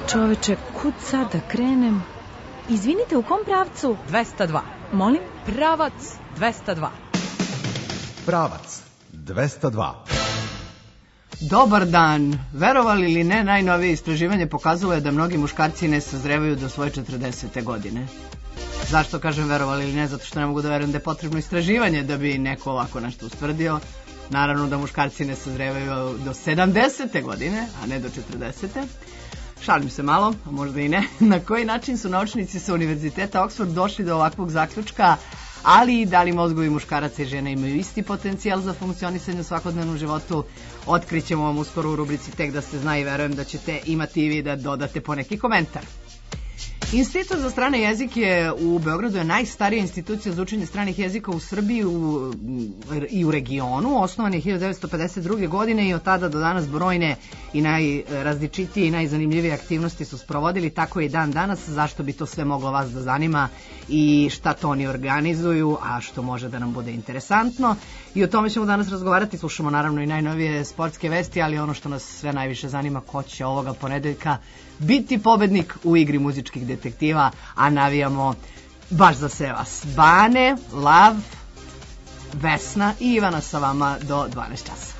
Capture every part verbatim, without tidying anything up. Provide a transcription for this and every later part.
Čoveče, kud sad da krenem? Izvinite, u kom pravcu? dvesta dva. Molim? Pravac dvesta dva. Pravac dvesta dva. Dobar dan. Verovali ili ne, najnovije istraživanje pokazalo je da mnogi muškarci ne sazrevaju do svoje četrdesete godine. Zašto kažem verovali ili ne? Zato što ne mogu da verujem da je potrebno istraživanje da bi neko ovako nešto ustvrdio. Naravno da muškarci ne sazrevaju do sedamdesete godine, a ne do četrdesete. Šalim se malo, a možda i ne. Na koji način su naučnici sa Univerziteta Oxford došli do ovakvog zaključka, ali i da li mozgovi muškaraca i žena imaju isti potencijal za funkcionisanje u svakodnevnom životu, otkrićemo vam uskoro u rubrici Tek da se zna i verujem da ćete imati i vi da dodate poneki komentar. Institut za strane jezike u Beogradu je najstarija institucija za učenje stranih jezika u Srbiji u, i u regionu. Osnovan je hiljadu devetsto pedeset druge. godine i od tada do danas brojne i najrazličitije i najzanimljivije aktivnosti su sprovodili, tako i dan danas. Zašto bi to sve moglo vas da zanima i šta to oni organizuju, a što može da nam bude interesantno. I o tome ćemo danas razgovarati. Slušamo naravno i najnovije sportske vesti, ali ono što nas sve najviše zanima, ko će ovoga ponedeljka biti pobednik u igri muzičkih detektiva, a navijamo baš za sve vas. Bane, Lav, Vesna i Ivana sa vama do dvanaest časova.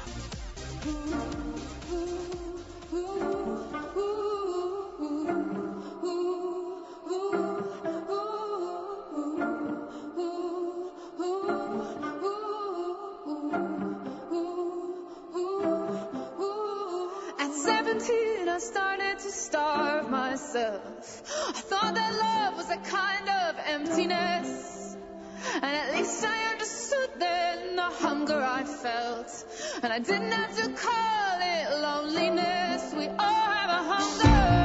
I started to starve myself. I thought that love was a kind of emptiness, and at least I understood then the hunger I felt, and I didn't have to call it loneliness. We all have a hunger.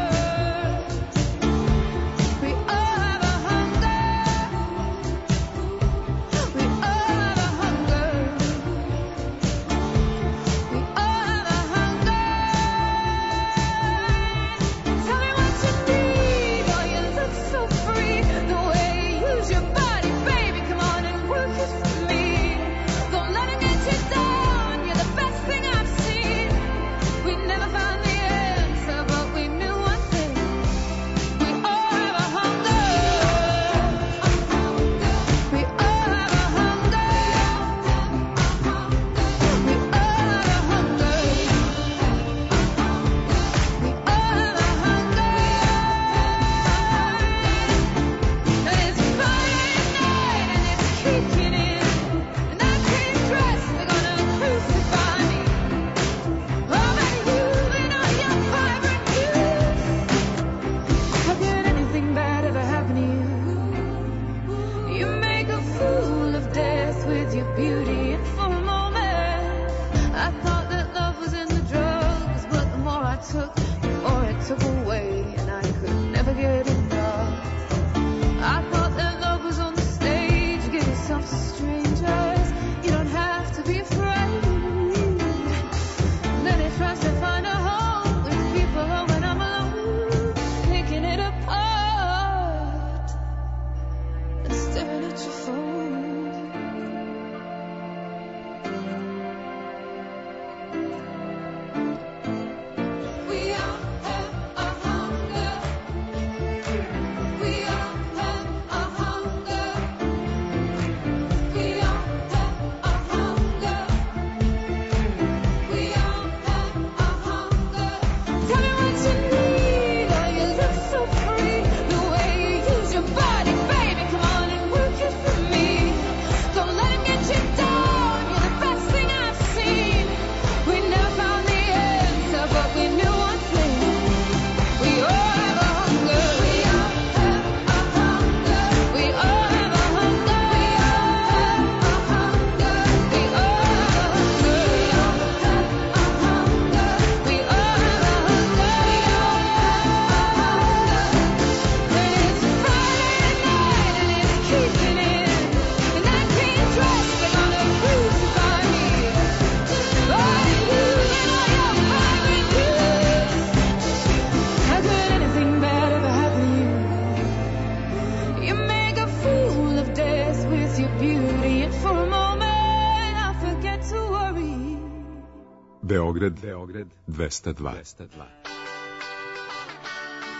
Beograd, Beograd dvesta dva.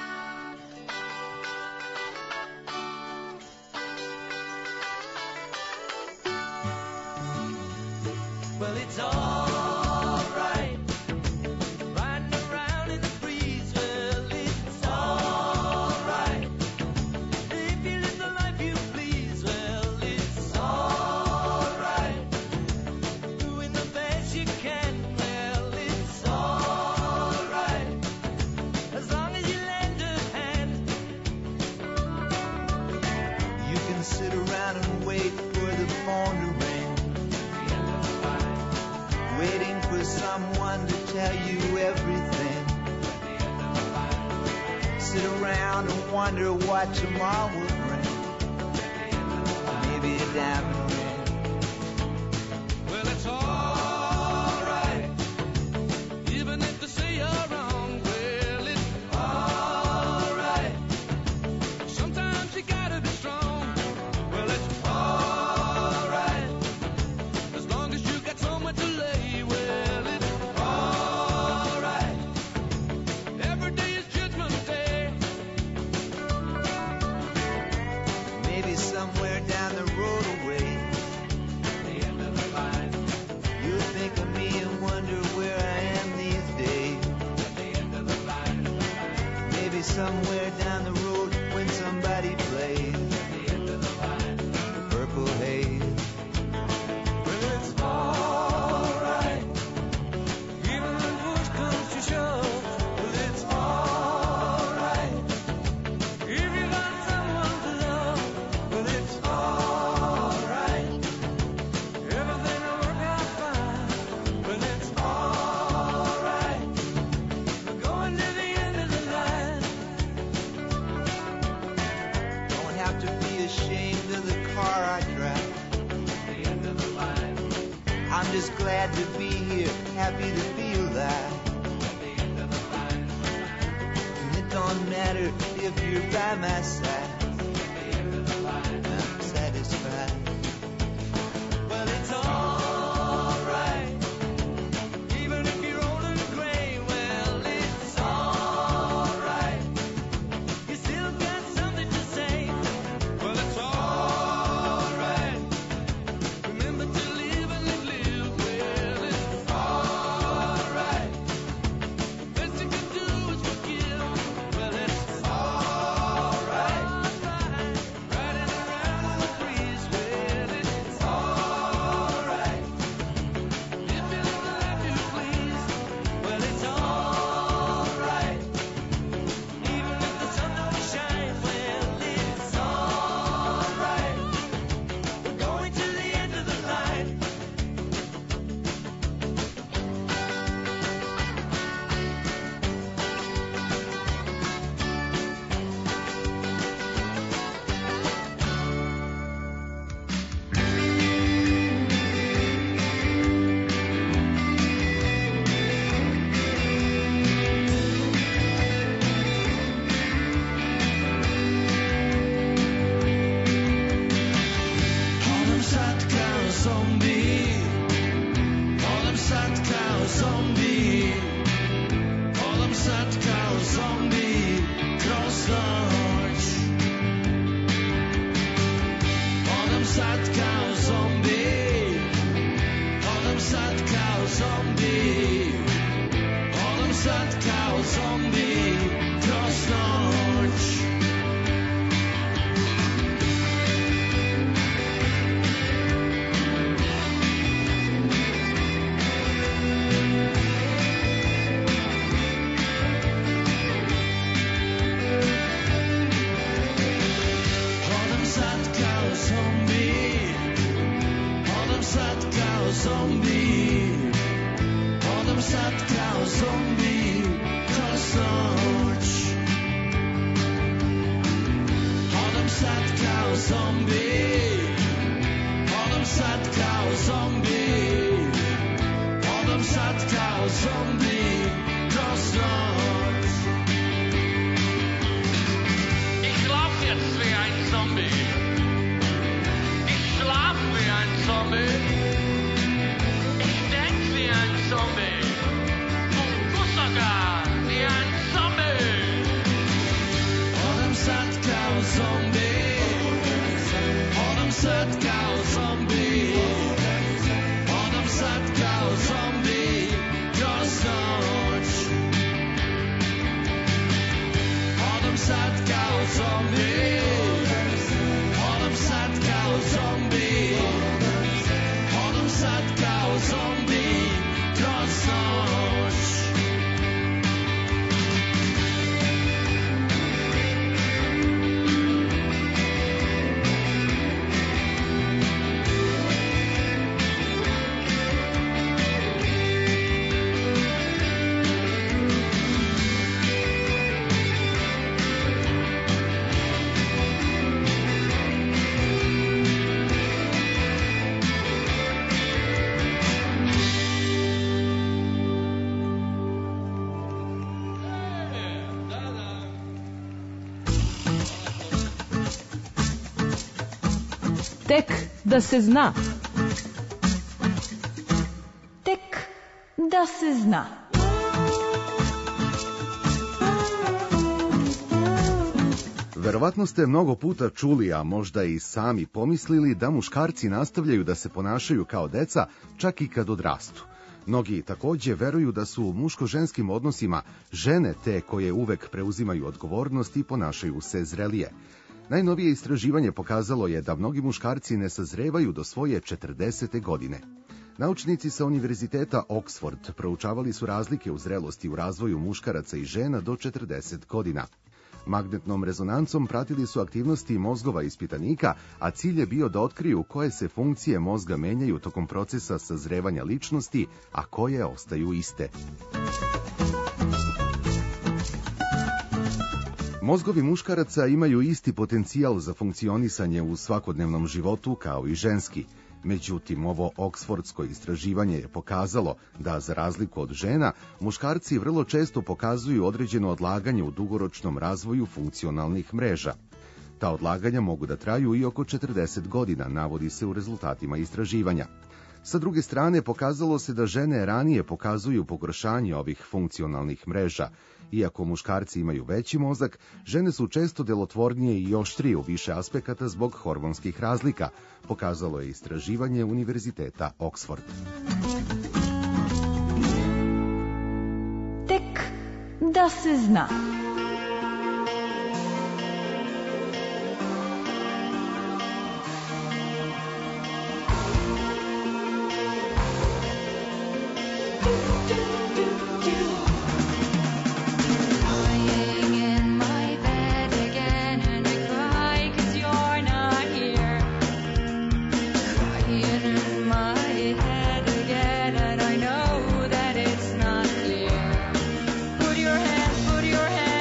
sit around and wonder what tomorrow will bring. Maybe a diamond ring. Well, it's all right, even if they say you're wrong. Well, it's all right. Sometimes you gotta be strong. Well, it's all right, as long as you got somewhere to lay. Well, it's all right. Every day is Judgment Day. Maybe somewhere down the road away, The end of the line, you'll think of me and wonder where I am these days. the end of the line, Maybe somewhere down the road when somebody plays the end of the line. the purple haze. Well, it's all right, even when push comes to shove. Well, it's all right, if you got someone to love. Well, it's all right, everything will work out fine. Well, it's all right, we're going to the end of the line. Don't have to be ashamed of the car I drive. The end of the line, I'm just glad to be here, happy to be alive. the end of the line, And it don't matter if you're by my side, the end of the line. I'm satisfied. Well, it's all right, even if you're old and gray. Well, it's all right, you still got something to say. Well, it's all right, remember to live and live, live. Well, it's all right, best you can do is forgive. Well, it's all right, riding around in the breeze. Well, it's all right, if you live the life you please. Well, it's all right, even if the sun don't shine. Well, it's all right, we're going to the end of the line. Harlem Sat Cow Zombie, Harlem Sat Cow Zombie, Harlem Sat Cow Zombie, Crossroads. Harlem Sat Cow Zombie, Harlem Sat Cow Zombie, Harlem Sat Cow Zombie, Crossroads. Harlem Sat Cow Zombie, Harlem Sat Cow Zombie, Harlem Sat Cow Zombie, Crossroads. Harlem Sat Cow Zombie, Harlem Sat Cow Zombie, Harlem Sat Cow Zombie, Crossroads. Ich lauf jetzt wie ein Zombie. Ich schlaf wie ein Zombie. Ich denk wie ein Zombie. Und muss sogar wie ein Zombie. Harlem Sat Cow Zombie. Harlem Sat Cow Zombie. Harlem Sat Cow Zombie. Crossroads. Harlem Sat Cow Zombie. Harlem Sat Cow Zombie. Harlem Sat Cow Zombie. Crossroads. Tek da se zna. Tek da se zna. Verovatno ste mnogo puta čuli, a možda i sami pomislili da muškarci nastavljaju da se ponašaju kao deca čak i kad odrastu. Mnogi takođe veruju da su u muško-ženskim odnosima žene te koje uvek preuzimaju odgovornost i ponašaju se zrelije. Najnovije istraživanje pokazalo je da mnogi muškarci ne sazrevaju do svoje četrdesete godine. Naučnici sa Univerziteta Oxford proučavali su razlike u zrelosti u razvoju muškaraca i žena do četrdeset godina. Magnetnom rezonancom pratili su aktivnosti mozgova ispitanika, a cilj je bio da otkriju koje se funkcije mozga menjaju tokom procesa sazrevanja ličnosti, a koje ostaju iste. Mozgovi muškaraca imaju isti potencijal za funkcionisanje u svakodnevnom životu kao i ženski. Međutim, ovo oksfordsko istraživanje je pokazalo da, za razliku od žena, muškarci vrlo često pokazuju određeno odlaganje u dugoročnom razvoju funkcionalnih mreža. Ta odlaganja mogu da traju i oko četrdeset godina, navodi se u rezultatima istraživanja. Sa druge strane, pokazalo se da žene ranije pokazuju pogoršanje ovih funkcionalnih mreža. Iako muškarci imaju veći mozak, žene su često delotvornije i oštrije u više aspekata zbog hormonskih razlika, pokazalo je istraživanje Univerziteta Oxford. Tek da se zna. Put your hands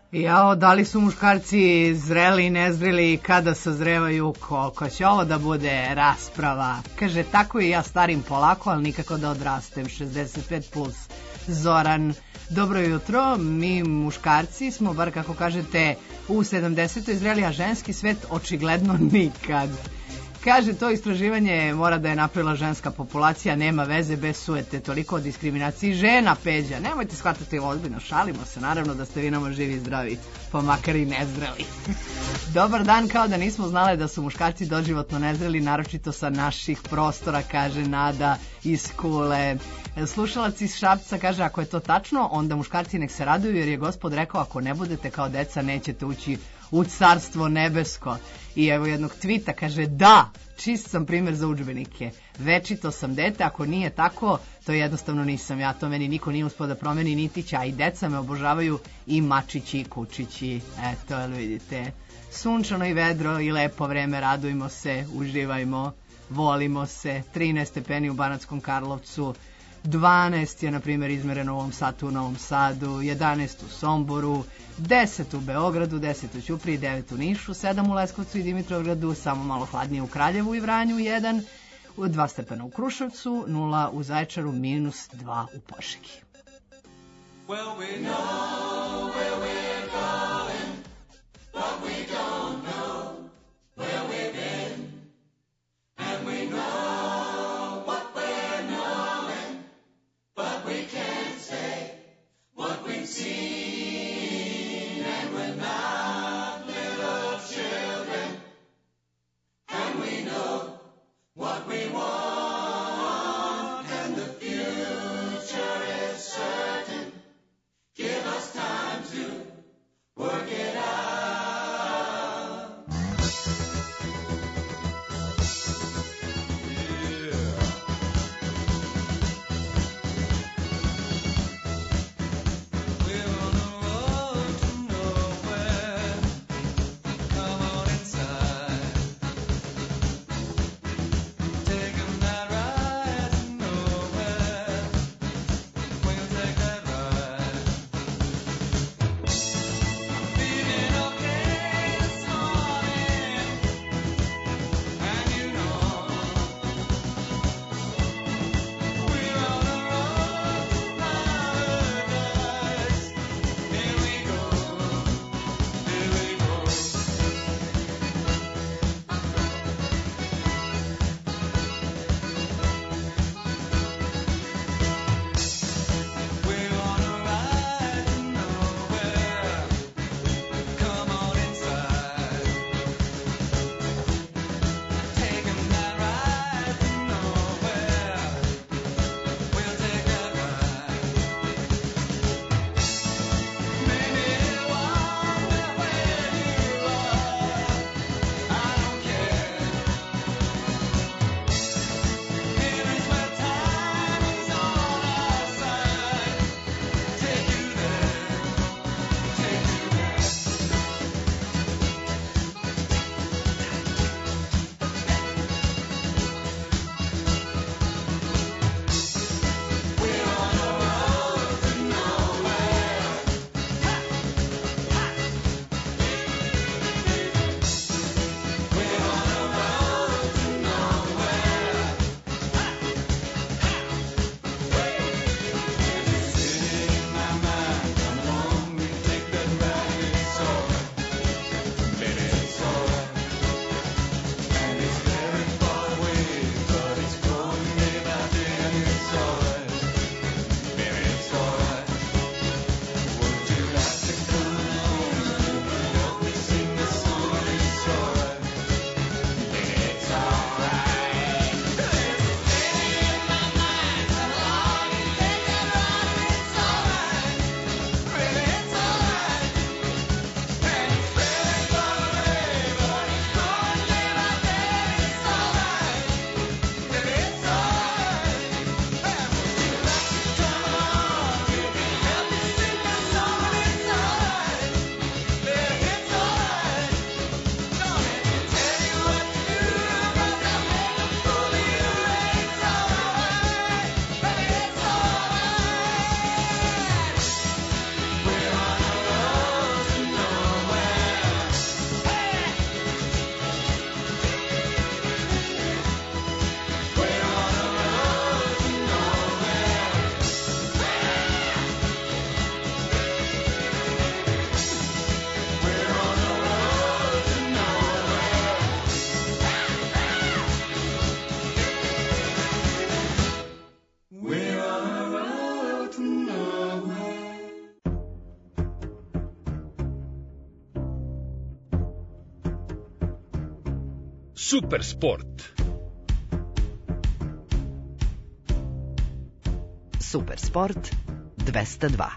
Jao, da li su muškarci zreli i nezreli i kada sazrevaju, koliko će ovo da bude rasprava. Kaže, tako i ja starim polako, ali nikako da odrastem. šezdeset pet plus. Zoran, dobro jutro, mi muškarci smo, bar kako kažete, u sedamdesetoj zreli, a ženski svet očigledno nikad. Kaže, to istraživanje mora da je napravila ženska populacija, nema veze, bez suete, toliko o diskriminaciji žena, Peđa. Nemojte shvatati ovo ozbiljno, šalimo se, naravno da ste vi nama živi i zdravi, pa makar i nezreli. Dobar dan, kao da nismo znali da su muškarci doživotno nezreli, naročito sa naših prostora, kaže Nada iz Kule. Slušalac iz Šapca kaže, ako je to tačno, onda muškarci nek se raduju, jer je Gospod rekao, ako ne budete kao deca, nećete ući u carstvo nebesko. I evo jednog tvita, kaže, da, čist sam primjer za udžbenike. Večito sam dete, ako nije tako, to jednostavno nisam ja. To meni niko nije uspio da promeni, niti će, a i deca me obožavaju, i mačići i kučići. Eto, jel vidite, sunčano i vedro i lepo vreme, radujmo se, uživajmo, volimo se. trinaest stepeni u Banatskom Karlovcu, dvanaest je, na primjer, izmereno u ovom satu u Novom Sadu, jedanaest u Somboru, deset u Beogradu, deset u Ćupriji, devet u Nišu, sedam u Leskovcu i Dimitrovgradu, samo malo hladnije u Kraljevu i Vranju, jedan, dva stepena u Kruševcu, nula u Zaječaru, minus dva u Požegi. Well, we know where we're going, but we don't know where we've been. And we know what we're knowing, but we can't say what we've seen. And we're not little children, and we know what we want, and the future is certain. Give us time to work it out. We're on the road to nowhere. Come on inside. Taking that ride to nowhere. We'll take that ride. Super sport. Super sport dvesta dva.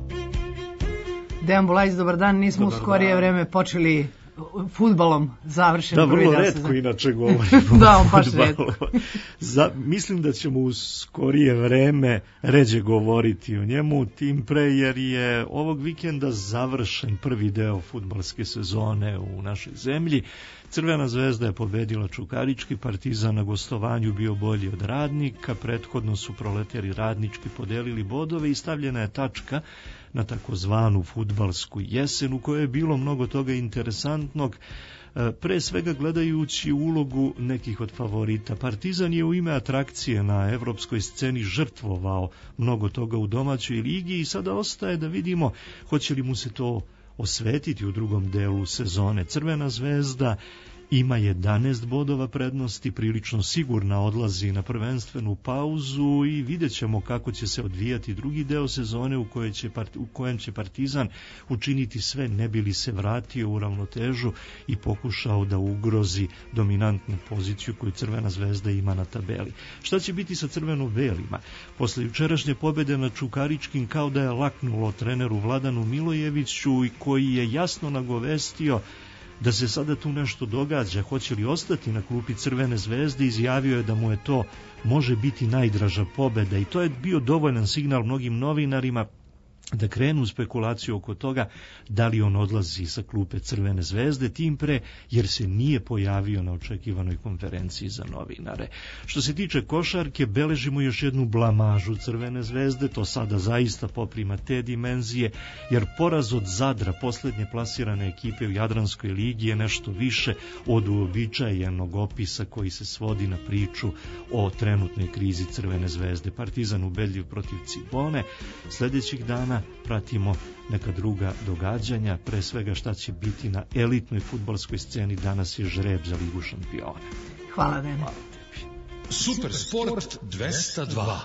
Dejan Bulajs, dobar dan. Nismo dobar u skorije dan. Vreme počeli fudbalom, završen da, prvi dan. Da, vrlo redko inače govorimo da, o baš fudbalu. Za, mislim da ćemo u skorije vreme ređe govoriti o njemu, tim pre jer je ovog vikenda završen prvi deo fudbalske sezone u našoj zemlji. Crvena zvezda je pobedila Čukarički, Partizan na gostovanju bio bolji od Radnika, prethodno su Proleteri Radnički podelili bodove i stavljena je tačka na takozvanu fudbalsku jesen u kojoj je bilo mnogo toga interesantnog, pre svega gledajući ulogu nekih od favorita. Partizan je u ime atrakcije na evropskoj sceni žrtvovao mnogo toga u domaćoj ligi i sada ostaje da vidimo hoće li mu se to osvetiti u drugom delu sezone. Crvena zvezda ima jedanaest bodova prednosti, prilično sigurna odlazi na prvenstvenu pauzu i vidjet ćemo kako će se odvijati drugi deo sezone u, kojoj će, u kojem će Partizan učiniti sve ne bi li se vratio u ravnotežu i pokušao da ugrozi dominantnu poziciju koju Crvena zvezda ima na tabeli. Šta će biti sa crveno-belima? Posle jučerašnje pobede na Čukaričkim kao da je laknulo treneru Vladanu Milojeviću i koji je jasno nagovestio da se sada tu nešto događa, hoće li ostati na klupi Crvene zvezde, izjavio je da mu je to može biti najdraža pobeda i to je bio dovoljan signal mnogim novinarima da krenu u spekulaciju oko toga da li on odlazi sa klupe Crvene zvezde, tim pre jer se nije pojavio na očekivanoj konferenciji za novinare. Što se tiče košarke, beležimo još jednu blamažu Crvene zvezde, to sada zaista poprima te dimenzije, jer poraz od Zadra, poslednje plasirane ekipe u Jadranskoj ligi, je nešto više od uobičajenog opisa koji se svodi na priču o trenutnoj krizi Crvene zvezde. Partizan ubedljiv protiv Cibone, sledećih dana pratimo neka druga događanja, pre svega šta će biti na elitnoj fudbalskoj sceni. Danas je žreb za Ligu šampiona. Hvala, Dene. Hvala tebi. Super sport dvesta dva.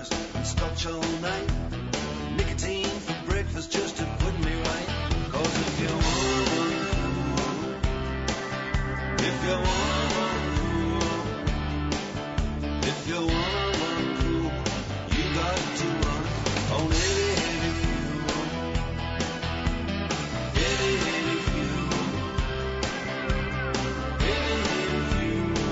hours and scotch all night. Nicotine for breakfast just to put me right. Cause if you want one cool, if you want one cool, if you want one cool, you got to run on heavy, heavy fuel. Heavy, heavy fuel. Heavy, heavy fuel.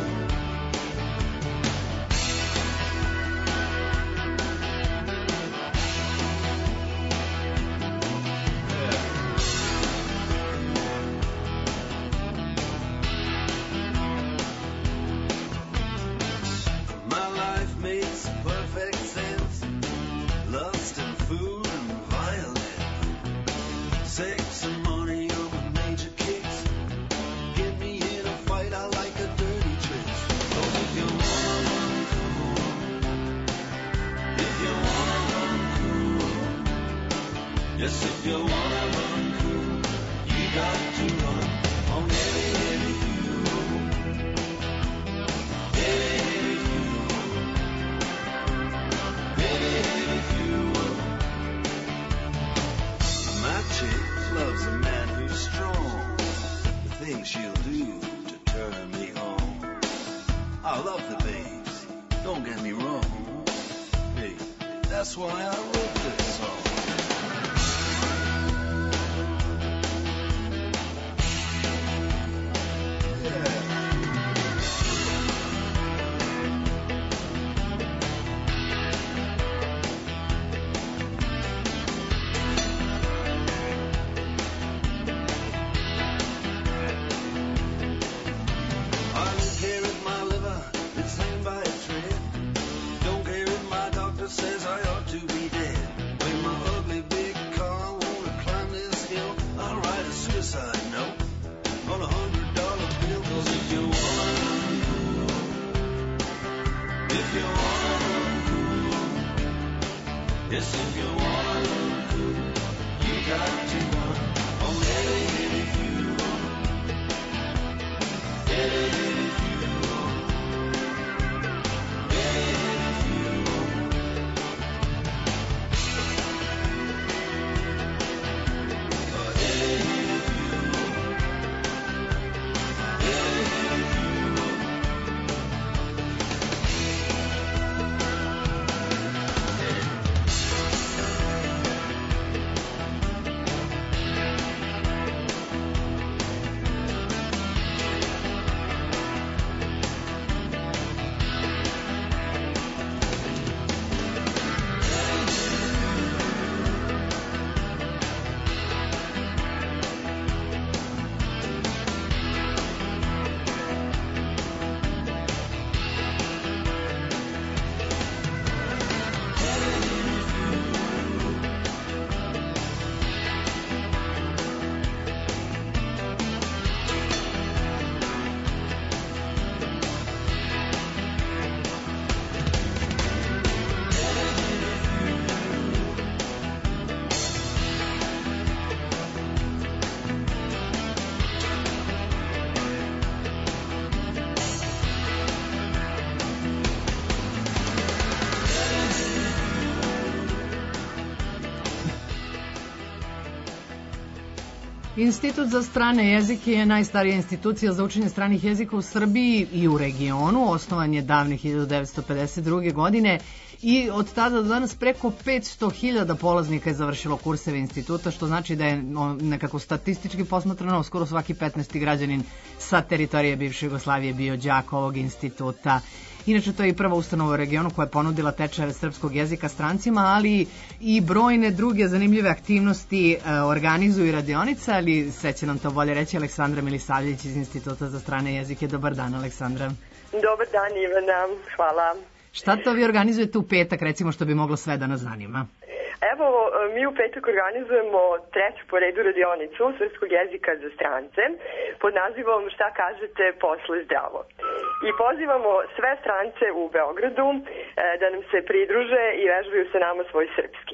My life makes perfect sense. Lust and food and violence. Sex and money are my major kicks. Get me in a fight, I like a dirty trick. Cause if you want one cool, if you want one cool, yes, if you want one cool, you got to run on heavy, heavy fuel. Heavy, heavy fuel. Heavy, heavy fuel. My chick loves a man who's strong. The things she'll do to turn me on. I love the babes, don't get me wrong. Hey, that's why I wrote this song. I don't care if my liver is hanging by a thread. Don't care if my doctor says I ought to be dead. When my ugly big car wanna climb this hill, I'll write a suicide note on a hundred dollar bill. Cause if you want one cool, if you want one cool, yes, if you want one cool, you got to run on heavy, heavy fuel. Heavy, heavy fuel. Heavy, heavy fuel. Oh, heavy, heavy fuel. Heavy, heavy fuel. Institut za strane jezike je najstarija institucija za učenje stranih jezika u Srbiji i u regionu. Osnovan je davne hiljadu devetsto pedeset druge. godine i od tada do danas preko petsto hiljada polaznika je završilo kurseve instituta, što znači da je nekako statistički posmatrano skoro svaki petnaesti građanin sa teritorije bivše Jugoslavije bio đak ovog instituta. Inače, to je i prva ustanova u regionu koja je ponudila tečajeve srpskog jezika strancima, ali i brojne druge zanimljive aktivnosti e, organizuju i radionica, ali sve će nam to bolje reći Aleksandra Milisavljević iz Instituta za strane jezike. Dobar dan, Aleksandra. Dobar dan, Ivana. Hvala. Šta to vi organizujete u petak, recimo, što bi moglo sve da nas zanima? Evo, mi u petak organizujemo treću po redu radionicu srpskog jezika za strance pod nazivom Šta kažete posle zdravo. I pozivamo sve strance u Beogradu da nam se pridruže i vežbaju sa nama svoj srpski.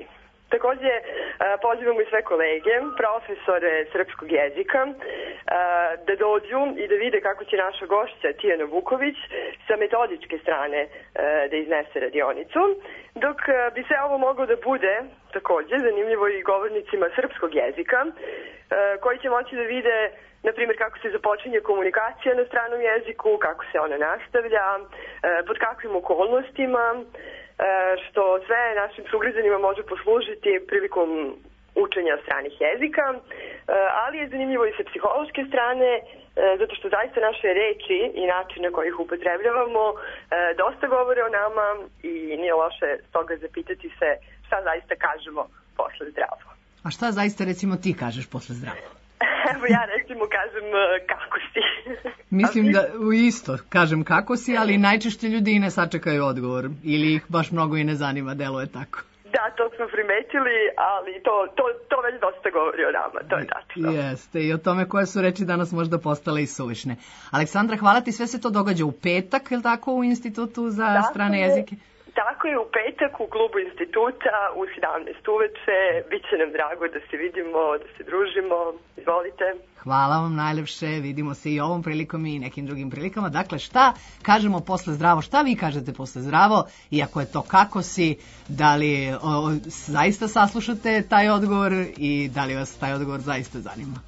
Takođe, pozivamo i sve kolege, profesore srpskog jezika, da dođu i da vide kako će naša gošća Tijana Vuković sa metodičke strane da iznese radionicu, dok bi sve ovo moglo da bude takođe zanimljivo i govornicima srpskog jezika, koji će moći da vide, na primjer, kako se započinje komunikacija na stranom jeziku, kako se ona nastavlja, pod kakvim okolnostima, što sve našim sugrađanima može poslužiti prilikom učenja stranih jezika, ali je zanimljivo i sa psihološke strane, zato što zaista naše reči i način na koji ih upotrebljavamo dosta govore o nama i nije loše stoga zapitati se šta zaista kažemo posle zdravo. A šta zaista recimo ti kažeš posle zdravo? Evo ja recimo kažem kako si. Mislim da u isto kažem kako si, ali najčešće ljudi i ne sačekaju odgovor ili ih baš mnogo i ne zanima, deluje tako. Da, to smo primetili, ali to, to, to već dosta govori o nama, to je tačno. Jeste, i o tome koje su reči danas možda postale i suvišne. Aleksandra, hvala ti, sve se to događa u petak, je li tako, u Institutu za tako strane je, jezike? Tako je, u petak u klubu instituta u sedamnaest uveče, bit će nam drago da se vidimo, da se družimo, izvolite. Hvala vam najlepše, vidimo se i ovom prilikom i nekim drugim prilikama. Dakle, šta kažemo posle zdravo, šta vi kažete posle zdravo, iako je to kako si, da li o, zaista saslušate taj odgovor i da li vas taj odgovor zaista zanima?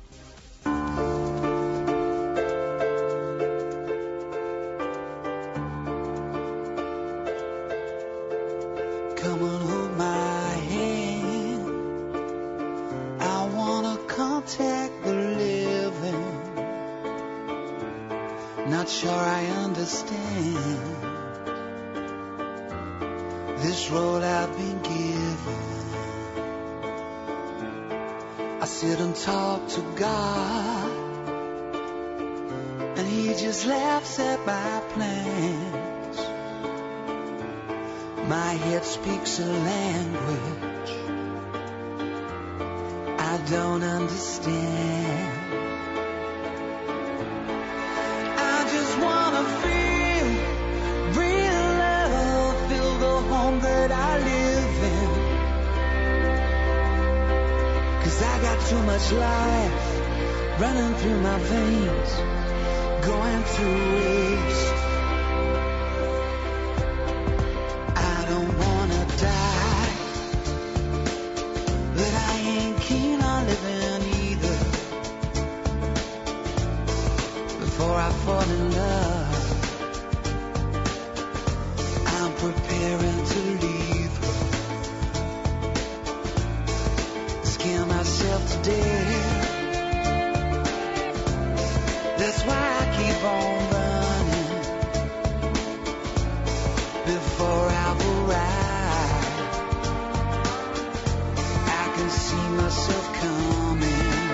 Come on, hold my hand. I wanna contact the living. Not sure I understand this road I've been given. I sit and talk to God, and He just laughs at my plans. My head speaks a language I don't understand. I just wanna feel real love, feel the home that I live in. 'Cause I got too much life running through my veins, going through waste. I fall in love, I'm preparing to leave her. Scare myself to death. That's why I keep on running before I've arrived. I can see myself coming.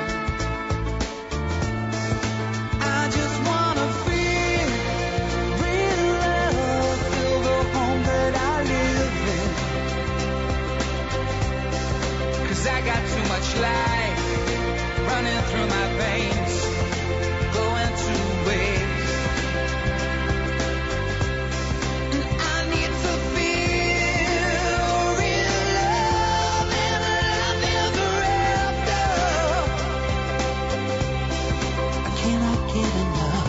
I got too much life running through my veins, going to waste. And I need to feel real love and love ever after. I cannot get enough.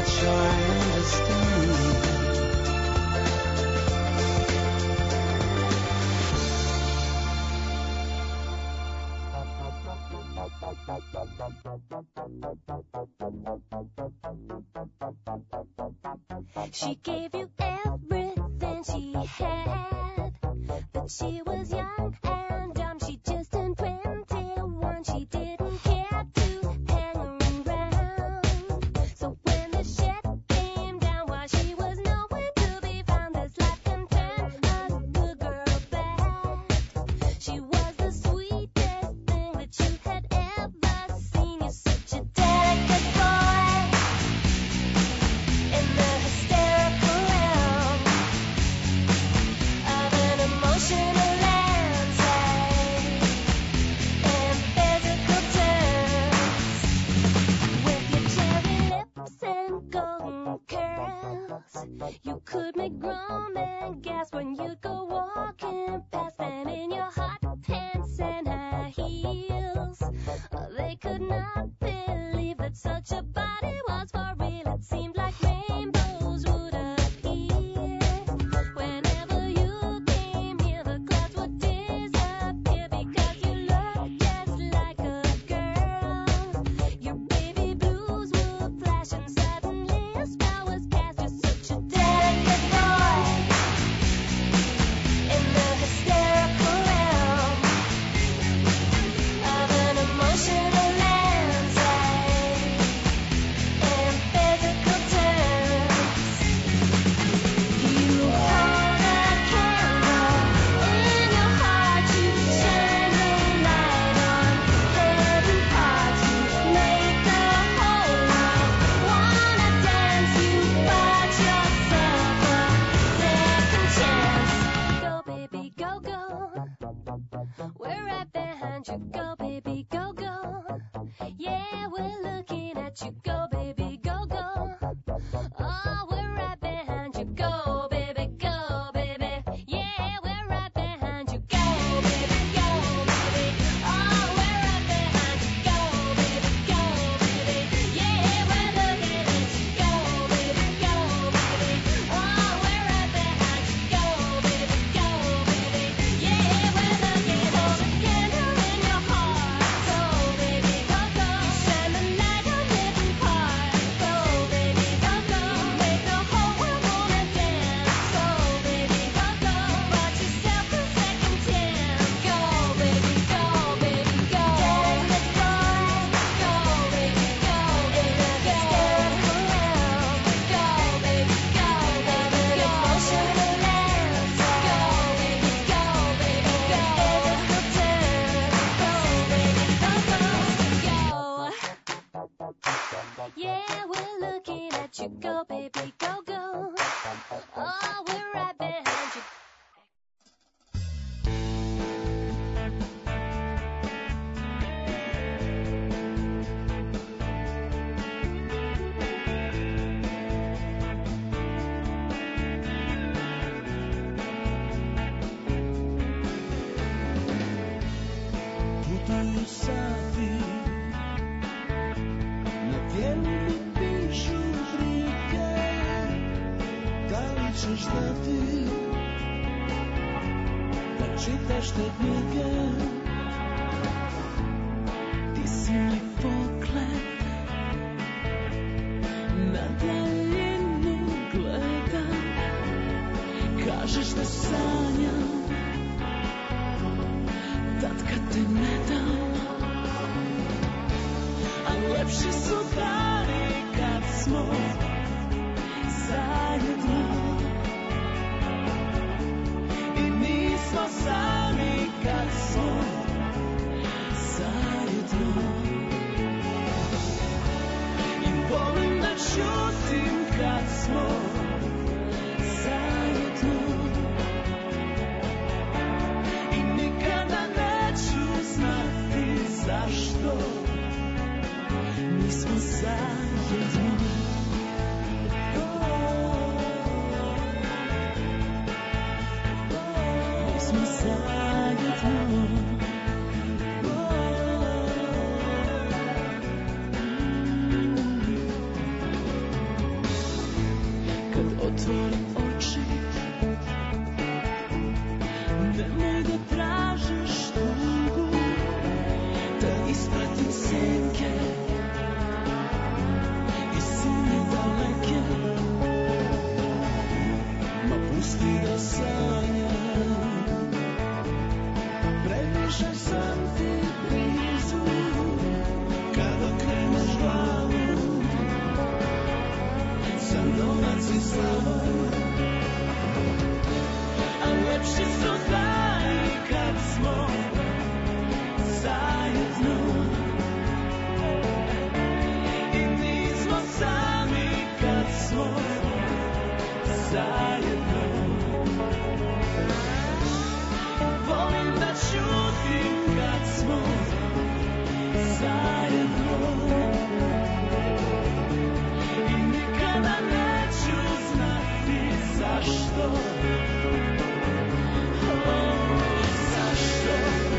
sure I understand. She gave you everything she had, but she was young and dumb. She just turned twenty-one. She didn't care to hang around. So when the shit came down, while she was nowhere to be found, this life can turn a good girl bad. She was the sweetest thing that you had ever seen. You're such a delicate boy in the hysterical realm of an emotional landscape and physical terms. With your cherry lips and golden curls, you could make grown men gasp when you'd go walking past them in your hot pants and high heels. They could not believe that such a body was for real. It seemed like rainbows would appear whenever you came here. The clouds would disappear because you looked just like a girl. Your baby blues would flash and suddenly a spell was cast. You're such a delicate boy in the hysterical realm of an emotional landscape and physical terms. You hold a candle in your heart, you shine the light on hidden parts. You make the whole world wanna dance. You bought yourself a second chance. Go baby, go go. We're right behind you. Go baby, go go. Yeah, we're looking at you. Go baby, go go. Oh, we're right behind you. Go baby, go baby. Yeah, we're right behind you. Go baby, go baby. Oh, we're right behind you. Go baby, go baby. Yeah, we're looking at you. Go baby, go baby. Oh, we're right behind you. Go baby, go baby. Yeah, we're looking at you. Candle in your heart. Go baby, go go. Shine the light on hidden parts. Go baby, go go. Make the whole world wanna dance. Go baby, go go. Bought yourself a second chance. Go baby, go baby, go. Delicate boy. Go baby, go in a hysterical realm. Go baby, go of an emotional landscape. Go baby, go baby, go. Physical terms. Go baby, go go, go. Yeah, we're looking at you. Go baby, go go. Oh, we're right behind you. Putuju sati, na tijelu mi pišu brige, da li ćeš dati, da čitaš te knjige. Ti si mi pogled, na daljinu gledam, kažeš da sanjam, tad kad te ne dam. A lepši su dani kad smo zajedno i nismo sami kad smo zajedno. I volim da čutim kad smo zajedno i nikada neću znati zašto nismo si sa mnou. A lepšie sú dlani, kad smo zajedno. I nismo sami kad smo zajedno. Volim da čutim kad smo zajedno. I nikada neću znati zašto. Zašto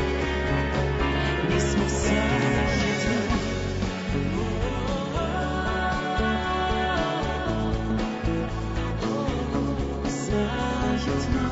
nismo zajedno? Zajedno.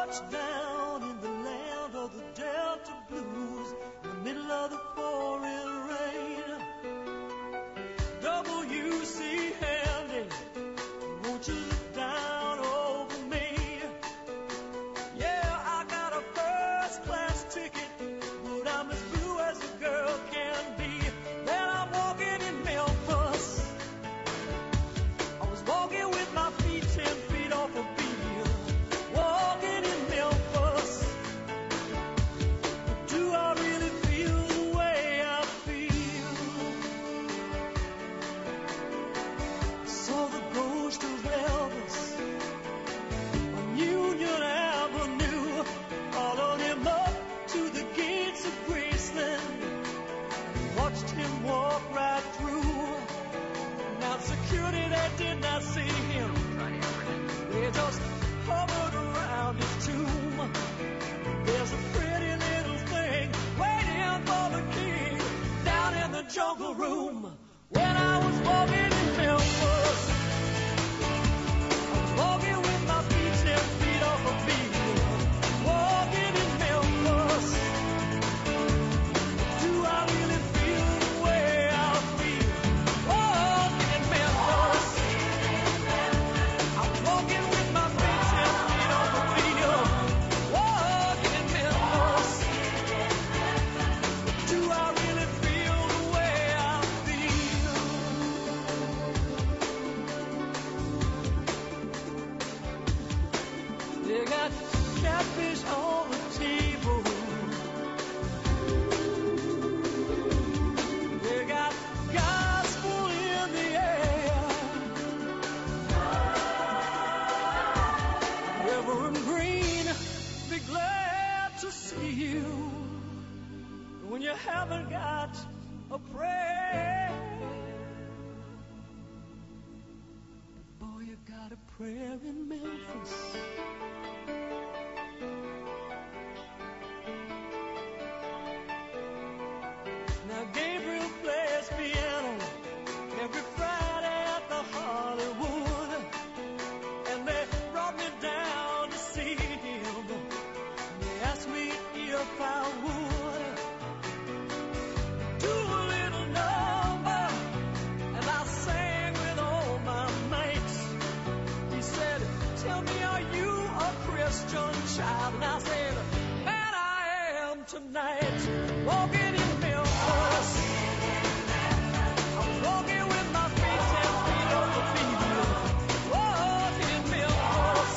touchdown in the land of the Delta Blues, in the middle of the pouring rain. W C Handy, won't you look down over me? Yeah, I got a first class ticket, but I'm as blue as a girl can be. Then I'm walking in Memphis. I was walking with my feet ten feet off a beam. Walking in Memphis. But do I really feel the way I feel? I saw the ghost of Elvis on Union Avenue. Followed him up to the gates of Graceland. Watched him walk right through. Now security, they did not see him. They just hovered around his tomb. There's a pretty little thing waiting for the king down in the jungle room. When I was walking in Memphis, I was walking with my feet ten feet off a beat. Walking in Memphis. Do I really feel the way I feel? Walking in Memphis. I'm walking with my feet ten feet off a beat. Walking in Memphis. Do I really feel the way I feel? They got catfish on the table. They got gospel in the air. Reverend Green, be glad to see you. When you haven't got a prayer, boy, you got a prayer in Memphis. Now Gabriel plays piano every Friday at the Hollywood, and they brought me down to see him. They asked me if I would do a little number, and I sang with all my mates. He said, "Tell me, are you a Christian child?" And I said, "Man, I am tonight." Walking in Memphis. I was walking with my feet ten feet off the field. Walking in Memphis.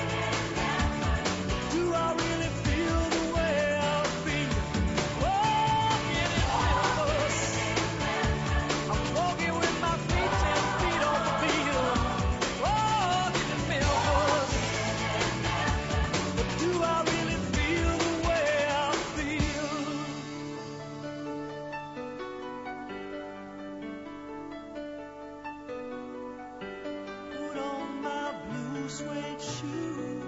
Do I really feel the way I feel? Walking in Memphis. I was walking with my feet ten feet off the field. Walking in Memphis. But do I really feel the way I feel? Put on my blue suede shoes.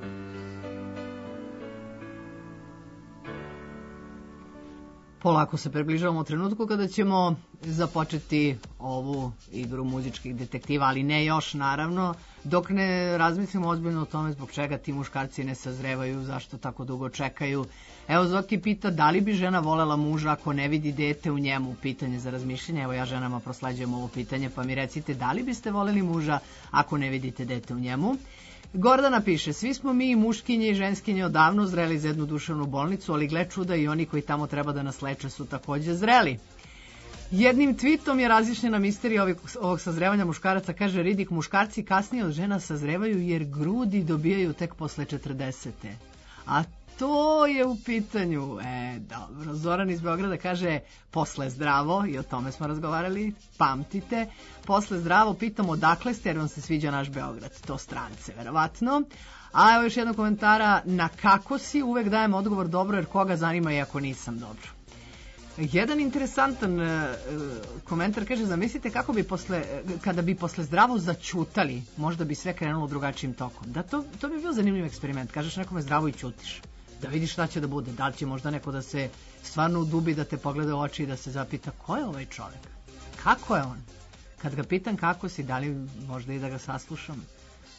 Polako se približavamo trenutku kada ćemo započeti ovu igru muzičkih detektiva, ali ne još naravno, dok ne razmislimo ozbiljno o tome zbog čega ti muškarci ne sazrevaju, zašto tako dugo čekaju. Evo, Zoki pita da li bi žena volela muža ako ne vidi dete u njemu, pitanje za razmišljanje. Evo, ja ženama prosleđujem ovo pitanje, pa mi recite da li biste voleli muža ako ne vidite dete u njemu. Gordana piše, svi smo mi muškinje i ženskinje odavno zreli za jednu duševnu bolnicu, ali gle čuda i oni koji tamo treba da nas leče su takođe zreli. Jednim tweetom je razjašnjena misterija ovog, ovog sazrevanja muškaraca, kaže Ridik, muškarci kasnije od žena sazrevaju jer grudi dobijaju tek posle četrdesete. A to je u pitanju. E, dobro. Zoran iz Beograda kaže posle zdravo, i o tome smo razgovarali, pamtite. Posle zdravo, pitamo odakle ste, jer vam se sviđa naš Beograd. To strance, verovatno. A evo još jednog komentara, na kako si, uvek dajem odgovor dobro, jer koga zanima i ako nisam dobro. Jedan interesantan uh, komentar kaže, zamislite kako bi posle, kada bi posle zdravo začutali, možda bi sve krenulo drugačijim tokom. Da, to, to bi bio zanimljiv eksperiment. Kažeš nekome zdravo i ćutiš. Da vidiš šta će da bude. Da li će možda neko da se stvarno udubi, da te pogleda u oči i da se zapita ko je ovaj čovjek? Kako je on? Kad ga pitam kako si, da li možda i da ga saslušam?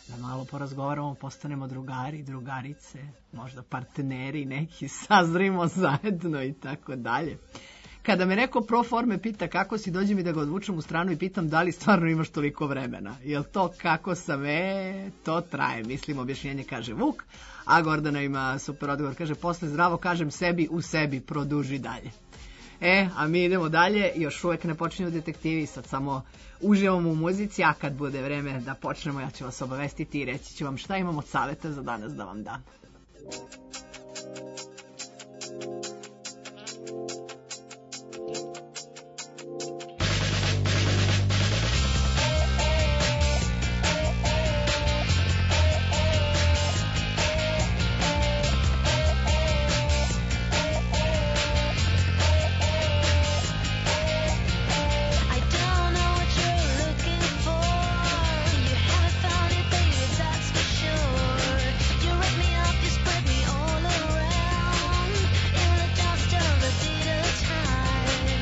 da malo porazgovaramo, postanemo drugari, drugarice, možda partneri neki, sazrimo zajedno i tako dalje. Kada me neko pro forme pita kako si, dođe mi da ga odvučem u stranu i pitam da li stvarno imaš toliko vremena. Jel to kako sam, e, to traje. Mislim, objašnjenje kaže Vuk, a Gordana ima super odgovor, kaže posle zdravo kažem sebi u sebi, produži dalje. E, a mi idemo dalje, još uvek ne počinju detektivi, sad samo uživamo u muzici, a kad bude vreme da počnemo, ja ću vas obavestiti i reći ću vam šta imam od saveta za danas da vam dam. I don't know what you're looking for. You haven't found it, baby, that's for sure. You rip me up, you spread me all around in the dust of the beat of time.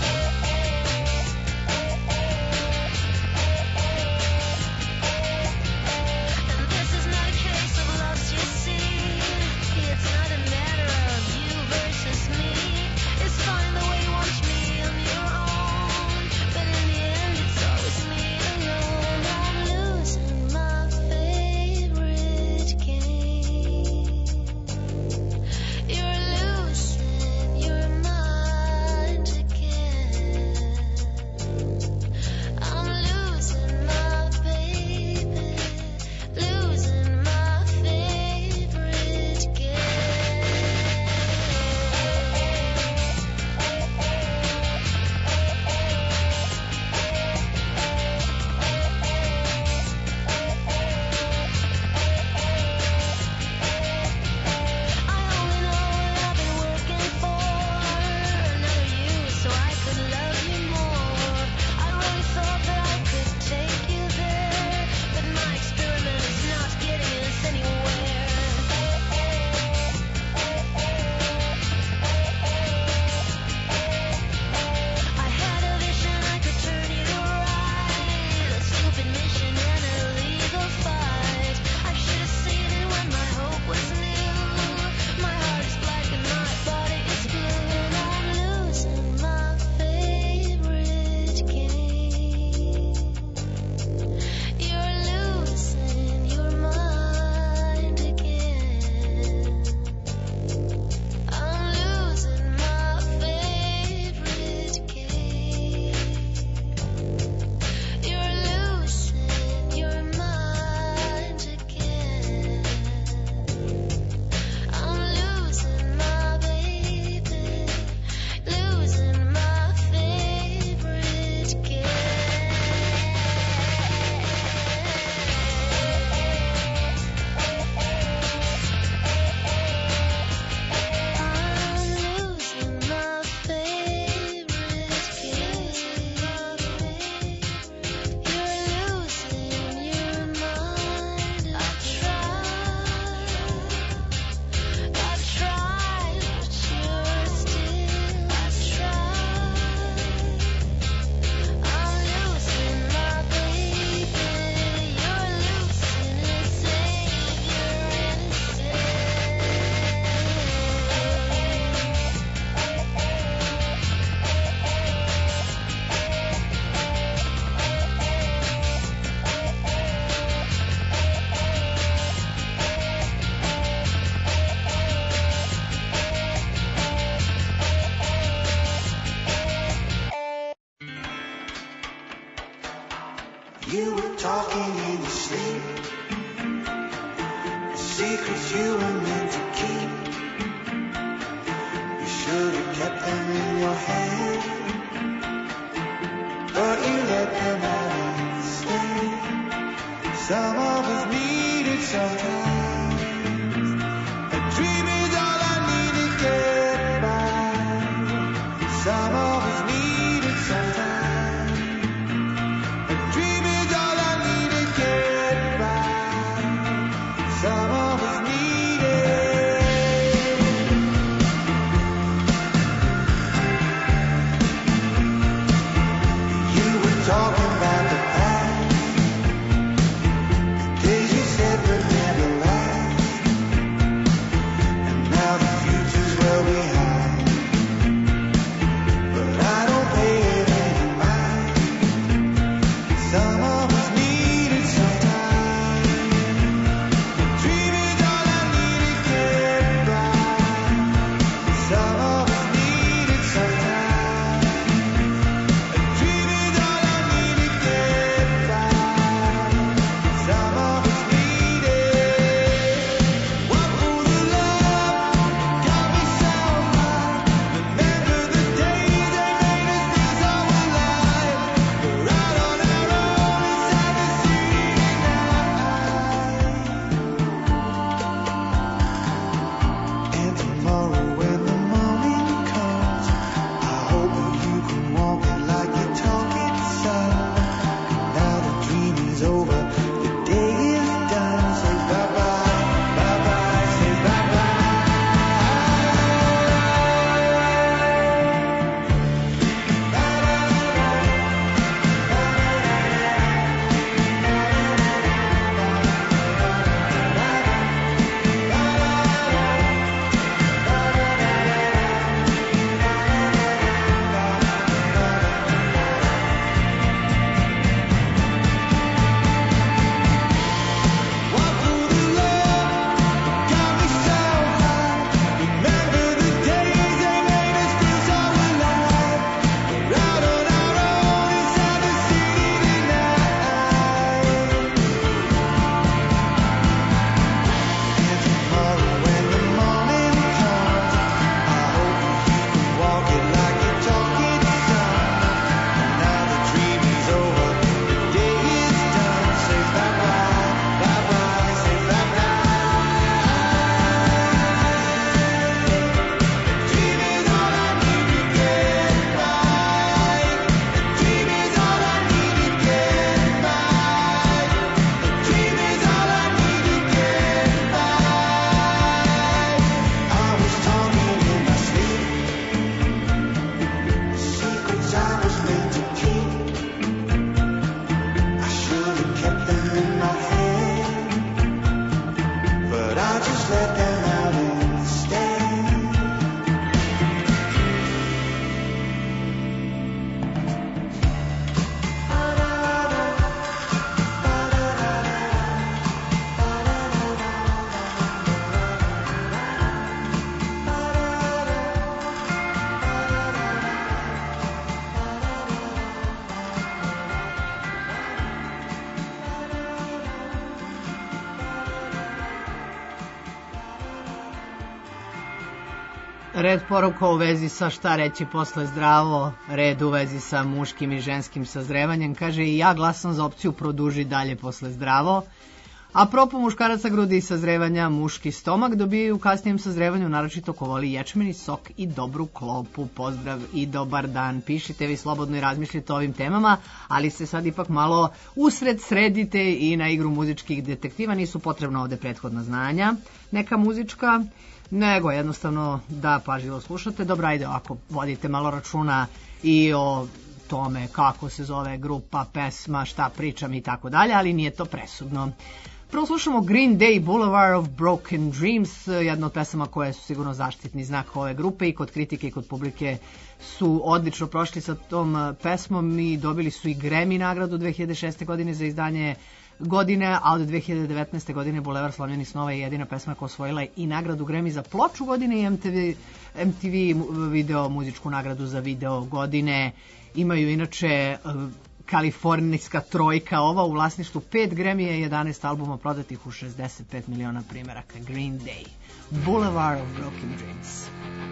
And this is not a case of lost, you see. It's not a matter of you versus me. It's fine the way you want me on your own, but in the end it's always me alone. I'm losing my favorite game. You're losing your mind again. I'm losing my baby, losing my favorite game. I only know what I've been working for, another you, so I could love you more. I really thought that I could take you there, but my experiment is not getting us anywhere. I had a vision I could turn you right, a stupid mission and a legal fight. I should have seen it when my hope was new. My heart is black and my body is blue, and I'm losing my favorite game. You're losing your mind again. I'm losing my favorite game. You're losing your mind again. I'm losing my baby, losing my favorite game. I'm losing my favorite game. You're losing your mind. I tried, I tried, but you're still. I tried. I'm losing my baby. You're losing a savior You were talking in your sleep. The secrets you were meant to keep. You should have kept them in your head, but you let them out and stay. Some of us need it sometimes. A dream is all I need to get by. Some of us need it sometimes. A dream is all I need to get by. Some of us need it. You were talking about the past. Red poruka u vezi sa šta reći posle zdravo, red u vezi sa muškim i ženskim sazrevanjem. Kaže i ja glasam za opciju produži dalje posle zdravo. A propo muškaraca grudi i sazrevanja, muški stomak dobijaju u kasnijem sazrevanju, naročito ko voli ječmeni sok i dobru klopu. Pozdrav i dobar dan. Pišite vi slobodno i razmišljite o ovim temama, ali se sad ipak malo usred sredite i na igru muzičkih detektiva. Nisu potrebna ovde prethodna znanja, neka muzička, nego jednostavno da pažljivo slušate. Dobro, ajde, ako vodite malo računa i o tome kako se zove grupa, pesma, šta pričam i tako dalje, ali nije to presudno. Prvo slušamo Green Day, Boulevard of Broken Dreams, jedna od pesama koje su sigurno zaštitni znak ove grupe i kod kritike i kod publike su odlično prošli sa tom pesmom i dobili su i Grammy nagradu dve hiljade šeste. godine za izdanje godine, a od dve hiljade devetnaeste. godine Boulevard slomljenih snova je jedina pesma koja osvojila i nagradu Grammy za ploču godine i M T V, M T V video muzičku nagradu za video godine. Imaju inače kalifornijska trojka ova u vlasništvu pet Grammy-a i jedanaest albuma prodatih u šezdeset pet miliona primeraka. Green Day, Boulevard of Broken Dreams.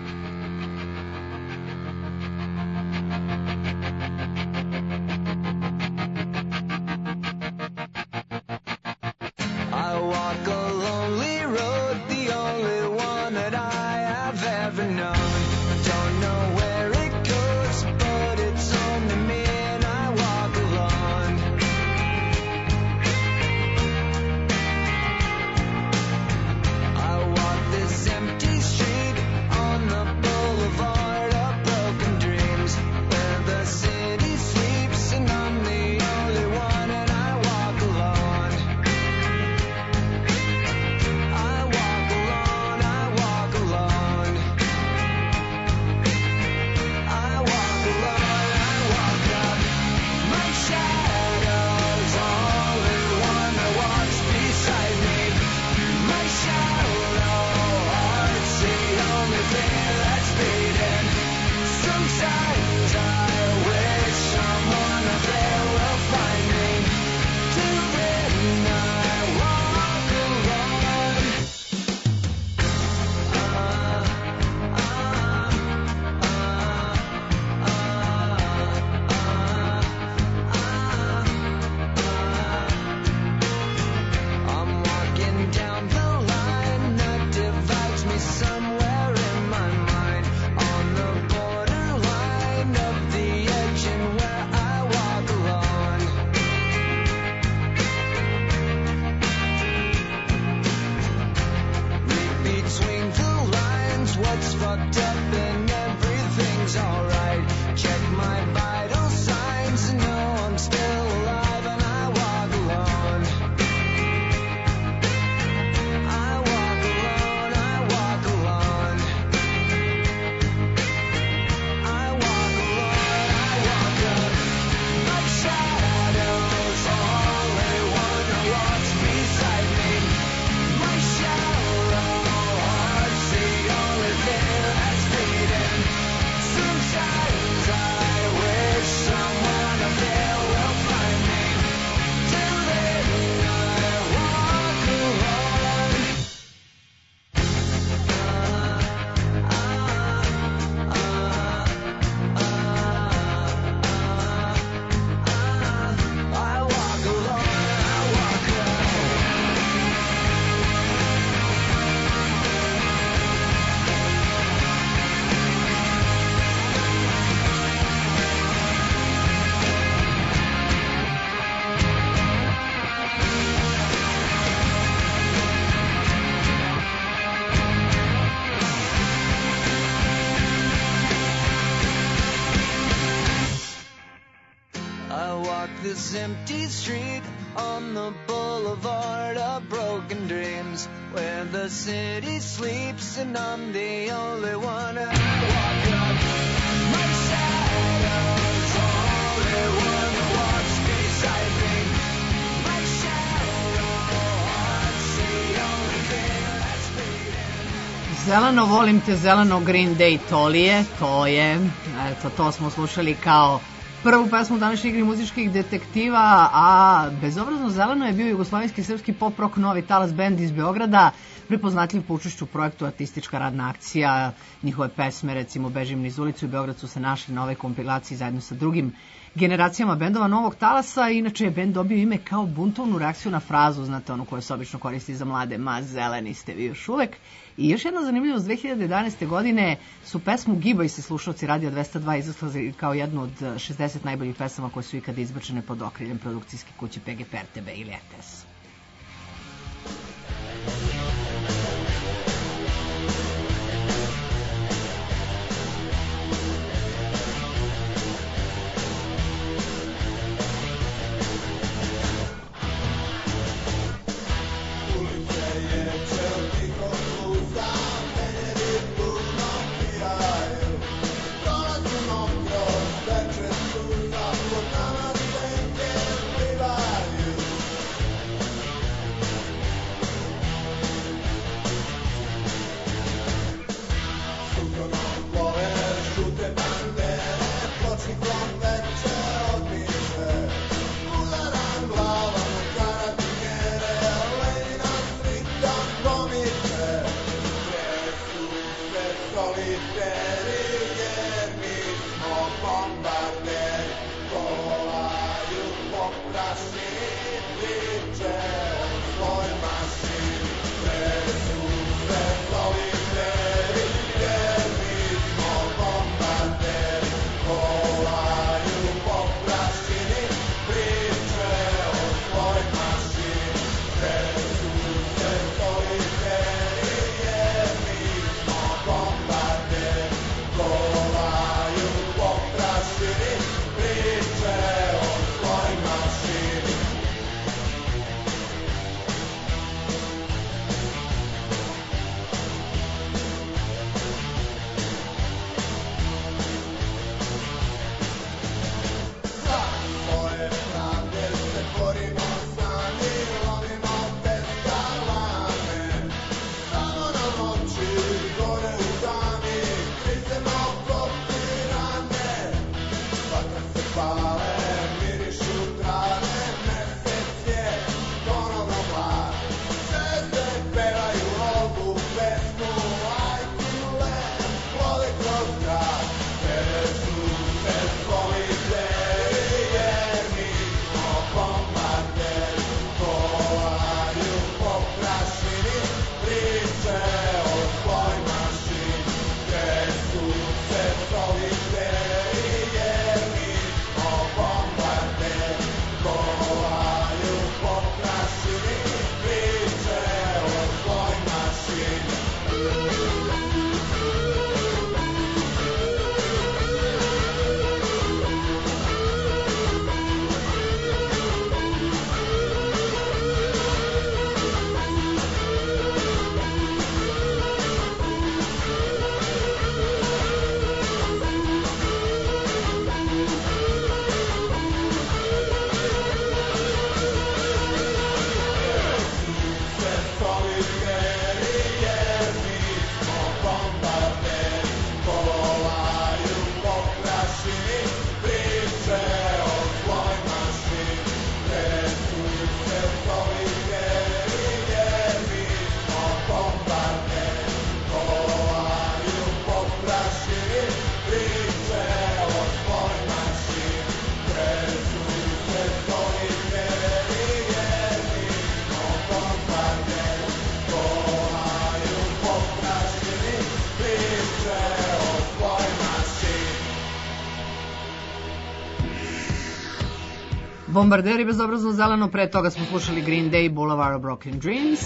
I walk a lonely road, the only one that I have ever known. Don't know where it goes, but it's only me and I walk alone. I walk this empty street on the boulevard of broken dreams, where the city sleeps and I'm the only one and I walk alone. I walk alone, I walk alone. I walk alone, I walk up. My shadow's only one that walks beside me. My shallow heart's the only thing that's beating. Sometimes I wish someone up there will find me. Till then I walk alone. I'm walking down the line that divides me somewhere in my mind, on the borderline of the edge and where I walk alone. Read between the lines, what's fucked up and everything's alright. Check my vital signs and know I'm still alive and I walk alone. I walk alone, I walk alone. I walk alone, I walk up. My shadow's only one that walks beside me. My shallow heart's the only thing that's beating. Sometimes I wish someone up there will find me. Till then I walk alone. I walk alone, I walk alone. I walk this empty street on the boulevard of broken dreams, where the city sleeps and I'm the only one and I walk up. My shadow's only one that walks beside me. My shallow heart's the only thing that's beating. Zeleno volim te, zeleno Green Day, to li je? To je. Eto, to smo slušali kao prvu pesmu u današnjoj igri muzičkih detektiva, a Bezobrazno zeleno je bio jugoslovenski srpski pop rock novi talas bend iz Beograda, prepoznatljiv po učešću u projektu Artistička radna akcija. Njihove pesme, recimo Bežim niz ulicu i Beograd, su se našli na ovoj kompilaciji zajedno sa drugim generacijama bendova novog talasa. Inače je bend dobio ime kao buntovnu reakciju na frazu, znate onu koju se obično koristi za mlade, ma zeleni ste vi još uvek. I još jedna zanimljivost, dve hiljade jedanaeste. godine su pesmu Gibaj se slušalci Radio dvesta dva izaslali kao jednu od šezdeset najboljih pesama koje su ikada izbačene pod okriljem produkcijske kuće P G P, R T B ili R T S. Bombarderi, Bezobrazno zeleno, pre toga smo slušali Green Day, Boulevard of Broken Dreams,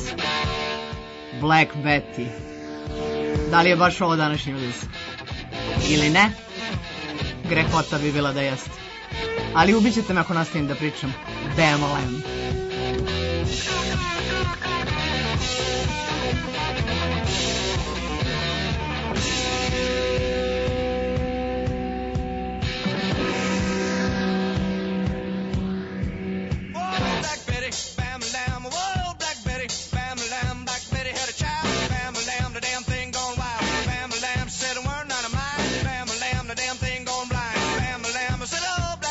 Black Betty. Da li je baš ovo današnji ulic? Ili ne? Grehota bi bila da jeste. Ali ubit ćete me ako nastavim da pričam. Bam-a-lam. Said a word, not a mind. Bam, a lamb, the damn thing gone blind. Bam, a lamb, I said, oh, black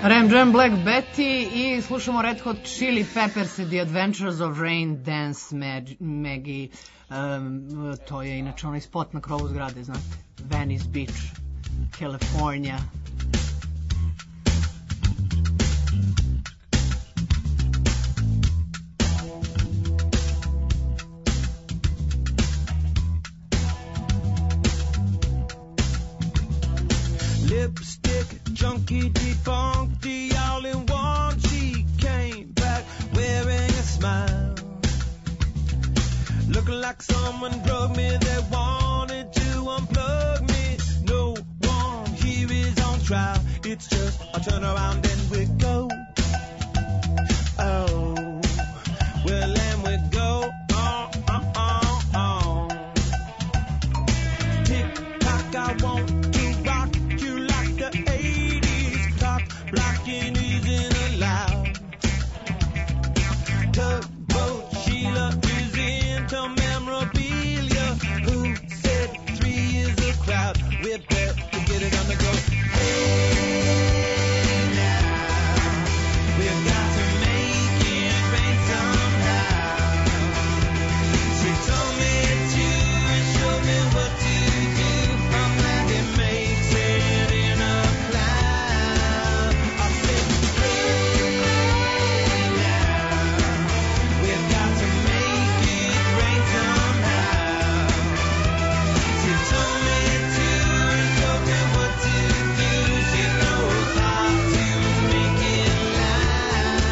Ram Jam, Black Betty i slušamo Red Hot Chili Peppers, The Adventures of Rain Dance Mag- Maggie. Um, to je inače onaj spot na krovu zgrade, znate. Venice Beach, California. Lipstick, junkie, defunky, all in one. She came back wearing a smile, looking like someone drugged me. They wanted to unplug me. No one here is on trial. It's just a turn around and we go. Oh, well, and we go on, on, on, on. Tick tock, I want to rock you like the eighties clock. Blocking isn't allowed. Tugboat Sheila is into memorabilia. Who said three is a crowd? We're better to get it on the go. Hey now, we've got to make it rain somehow. She told me to and showed me what to do. I'm like it makes it in a cloud. I said, hey now, we've got to make it rain somehow. She told me to and showed me what to do. She knows how to make it loud.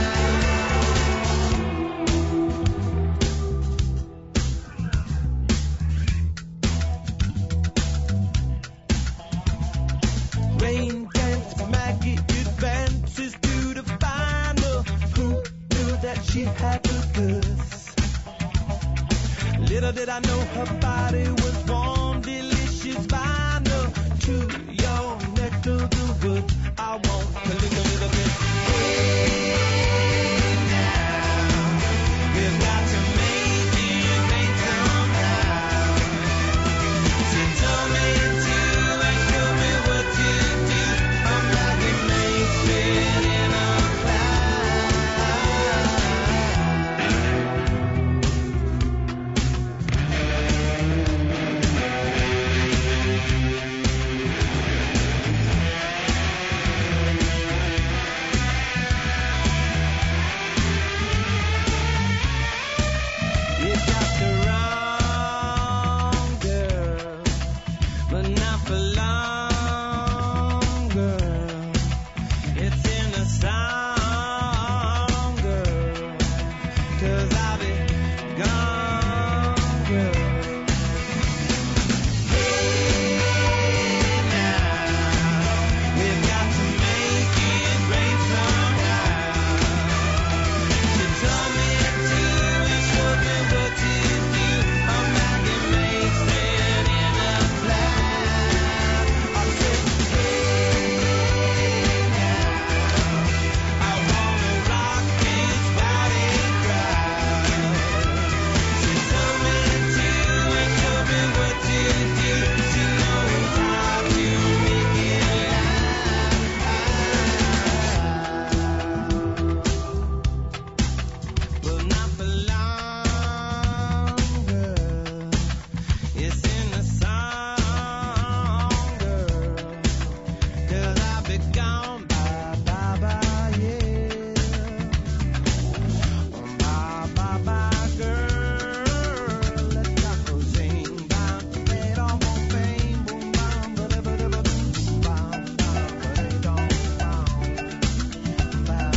Rain dance, Maggie advances to the final. Who knew that she had the goods? Little did I know her body was warm, delicious vinyl. To your neck of the woods, I want to lick a little bit. Hey now, we've got to make it rain somehow. She told me to and showed me what to do. I'm like it makes it in a It got the wrong girl, but not for long, girl. It's in the song, girl, 'cause I'll be gone, girl. Hey now, we've got to make it rain somehow. She told me to and showed me what to do. I'm like it makes it in a cloud. I said, hey now, I wanna rock this rowdy crowd. She told me to and showed me what to do. She knows how to make it loud. But not for long, girl. It's in the song, girl. 'Cause I'll be gone, bye, bye, bye, yeah. Bye, bye, bye, girl. Let's rock a zing, bam, they don't want fame, boom, bam, ba-da-ba-da-ba-boom, bam, bam, ba-da-dum, bam, bam,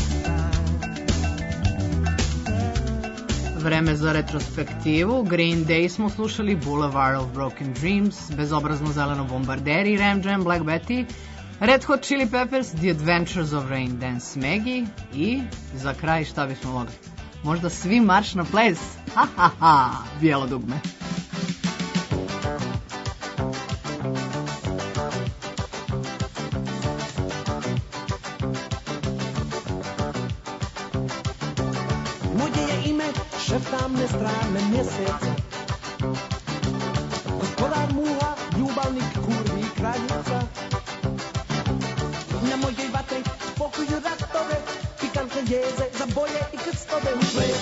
bam. Vreme za retrospektivu. Green Day smo slušali, Boulevard of Broken Dreams, Bezobrazno zeleno bombarderi, Ram Jam, Black Betty, Red Hot Chili Peppers, The Adventures of Rain Dance Maggie i za kraj šta bismo mogli? Možda svi marš na ples? Ha ha ha, bijelo dugme. Moje je ime šef tamne strane mjeseca, gospodar muha, ljubavnik, kurvi, kraljica. Na mojoj vatri pokuju ratove, pikantne jeze za boje i krstove. U ples,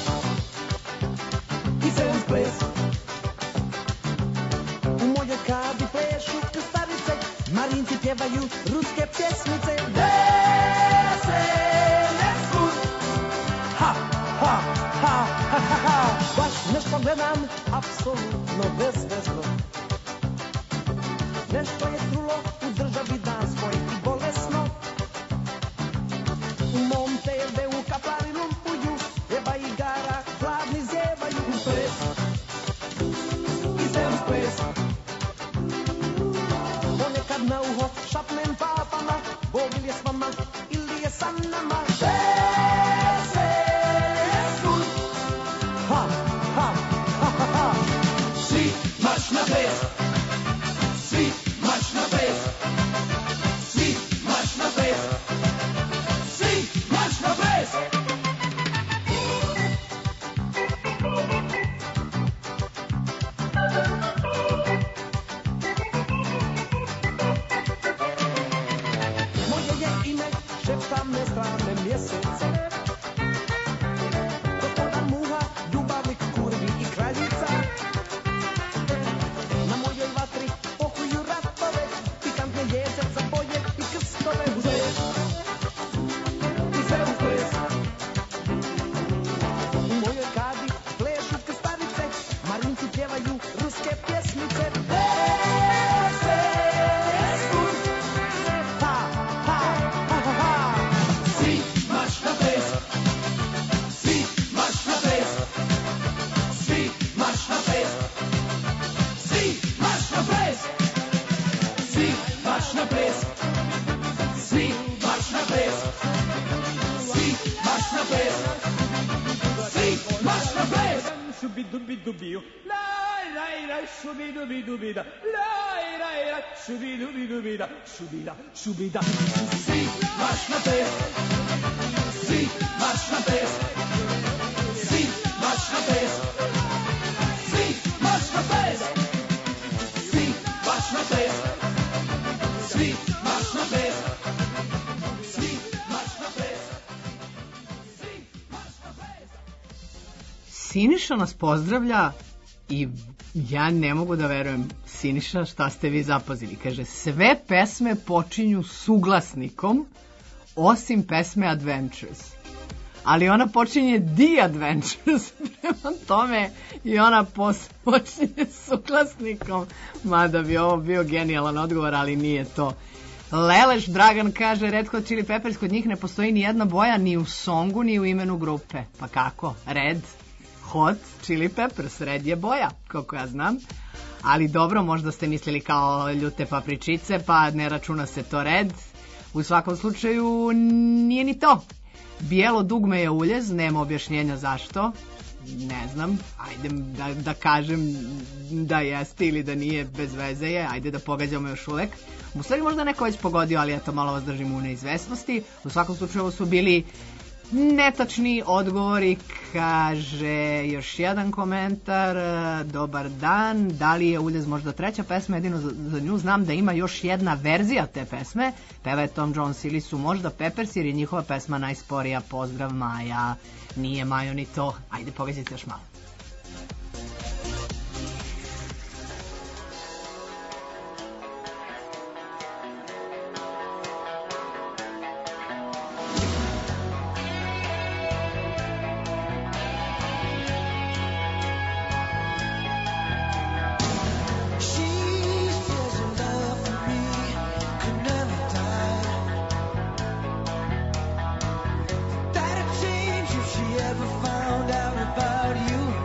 i se uz ples. U mojoj kadi plešu krstarice, Marinci pjevaju ruske pjesmice. Vesele svud, ha, ha, ha, ha, ha, ha. Baš nešto gledam, apsolutno bezvezno. Nešto je trulo u državi danskoj i bolesno. U mom te ve u kaplari lumpuju, jeba igara, hladni zjevaju. U ples, i se uz ples. Ponekad na uho šapnem papama, Bog li je s vama ili je sa nama. Vesele svud, ha, ha, ha, ha, ha. Svi marš na ples, svi marš na ples, svi marš na ples, svi marš na ples. Moje je ime, šeptam me strane mjesece. Gospodar muha, ljubavnik kurvi i kraljica. Na mojoj vatri pokuju ratove, pikantne jeze za boje i krstove. U ples, i sve u ples. U mojoj kadi plešu krstarice, Marinci pjevaju ruske pjesmice. Vesele svud, ha, ha, ha, ha, ha. Svi marš na ples, svi marš na ples, svi marš na ples, svi marš na ples, svi marš na ples, svi marš na ples, svi marš na ples, svi marš na ples. Šubi dubi dubiju, laj laj laj, šubi dubi dubida, laj laj laj, šubi dubi dubida, šubida, šubida. Svi marš na ples, svi marš na ples, svi marš na ples, svi marš na ples, svi marš na ples, svi marš na ples, svi marš na ples, svi marš na ples. Siniša nas pozdravlja i ja ne mogu da verujem. Siniša, šta ste vi zapazili? Kaže, sve pesme počinju suglasnikom, osim pesme Adventures. Ali ona počinje The Adventures, prema tome i ona pos- počinje suglasnikom, mada bi ovo bio genijalan odgovor, ali nije to. Leleš Dragan kaže, Red Hot Chili Peppers, kod njih ne postoji ni jedna boja ni u songu, ni u imenu grupe. Pa kako? Red Hot Chili Peppers, red je boja, koliko ja znam. Ali dobro, možda ste mislili kao ljute papričice, pa ne računa se to red. U svakom slučaju nije ni to. Bijelo dugme je uljez, nema objašnjenja zašto. Ne znam, ajde da, da kažem da jeste ili da nije, bez veze je, ajde da pogađamo još uvek. U stvari možda neko već pogodio, ali eto malo vas držim u neizvesnosti. U svakom slučaju ovo su bili netačni odgovori. Kaže još jedan komentar, dobar dan, da li je Uljez možda treća pesma, jedino za, za nju znam da ima još jedna verzija te pesme, peva je Tom Jones, ili su možda Peppers jer je njihova pesma najsporija. Pozdrav Maja. Nije Majo ni to, ajde pogađajte još malo. Ever found out about you?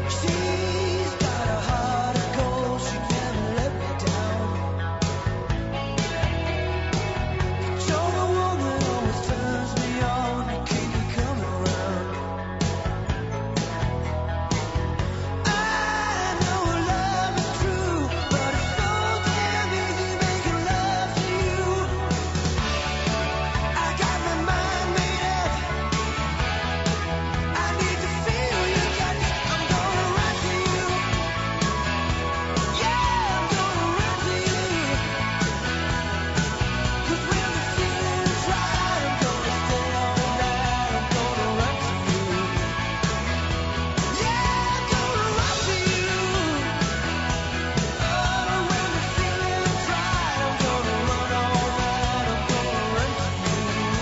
She's got a heart of gold, she can't let me down. You're the one that always turns me on, you keep me coming around. I know love is true, but it's so damn easy making love to you. I got my mind made up, I need to feel your touch. I'm gonna run to you. Yeah, I'm gonna run to you. 'Cause when the feeling's right, I'm gonna stay all night. I'm gonna run to you. Yeah, I'm gonna run to you. Oh, when the feeling's right, I'm gonna run all night. I'm gonna run to you.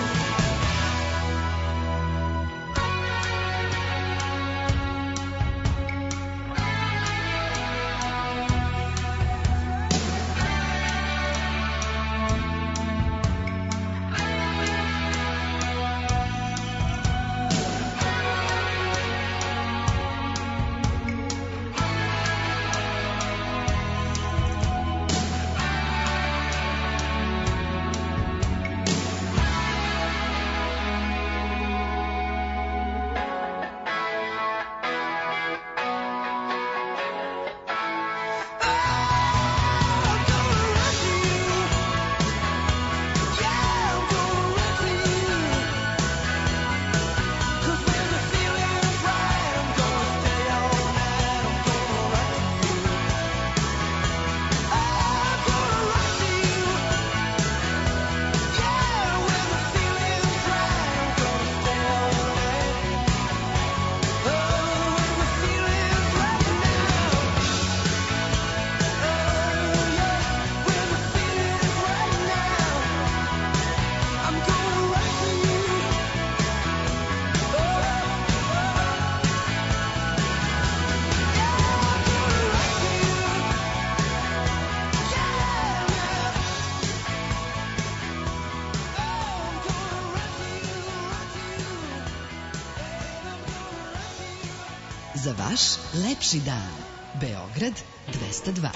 Za vaš lepši dan. Beograd dvesta dva.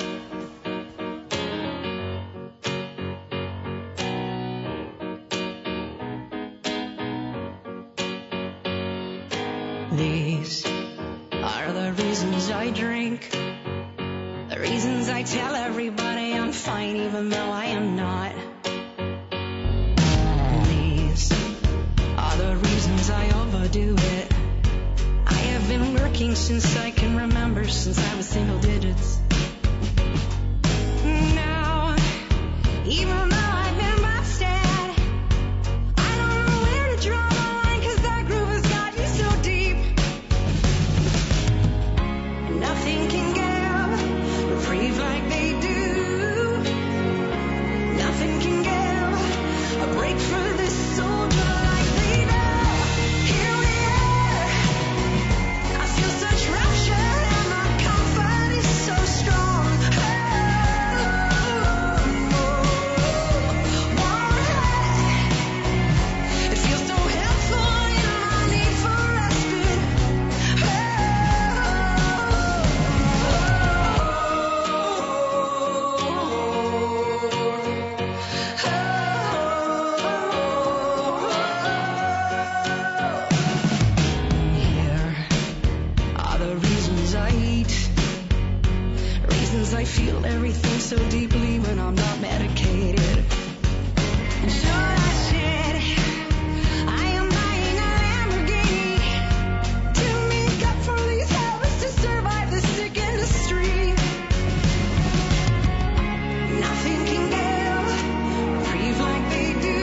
These are the reasons I drink, the reasons I tell everybody I'm fine even though I am not. These are the reasons I overdo it. I have been working since I can remember, since I was single digits. Now, even though I've been busted, I don't know where to draw the line, 'cause that groove has got me so deep. Nothing can give reprieve like they do. Nothing can give a break for this soldier like they do. Here we are. I feel such rapture and my comfort is so strong. It feels so helpful in my need for respite. Here are the reasons I eat, reasons I feel everything so deeply when I'm not medicated. Should I said I am buying a Lamborghini to make up for these habits to survive this sick industry. Nothing can give reprieve like they do.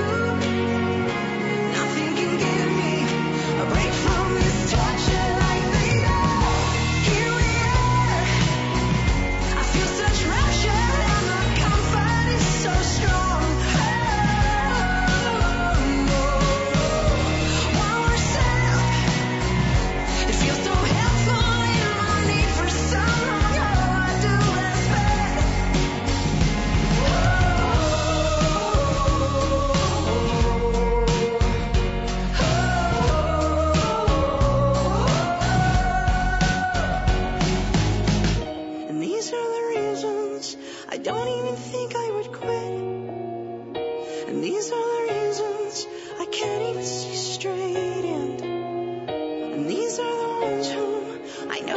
Nothing can give me a break from this torture like they do. Here we are. I feel such rapture and my comfort is so strong.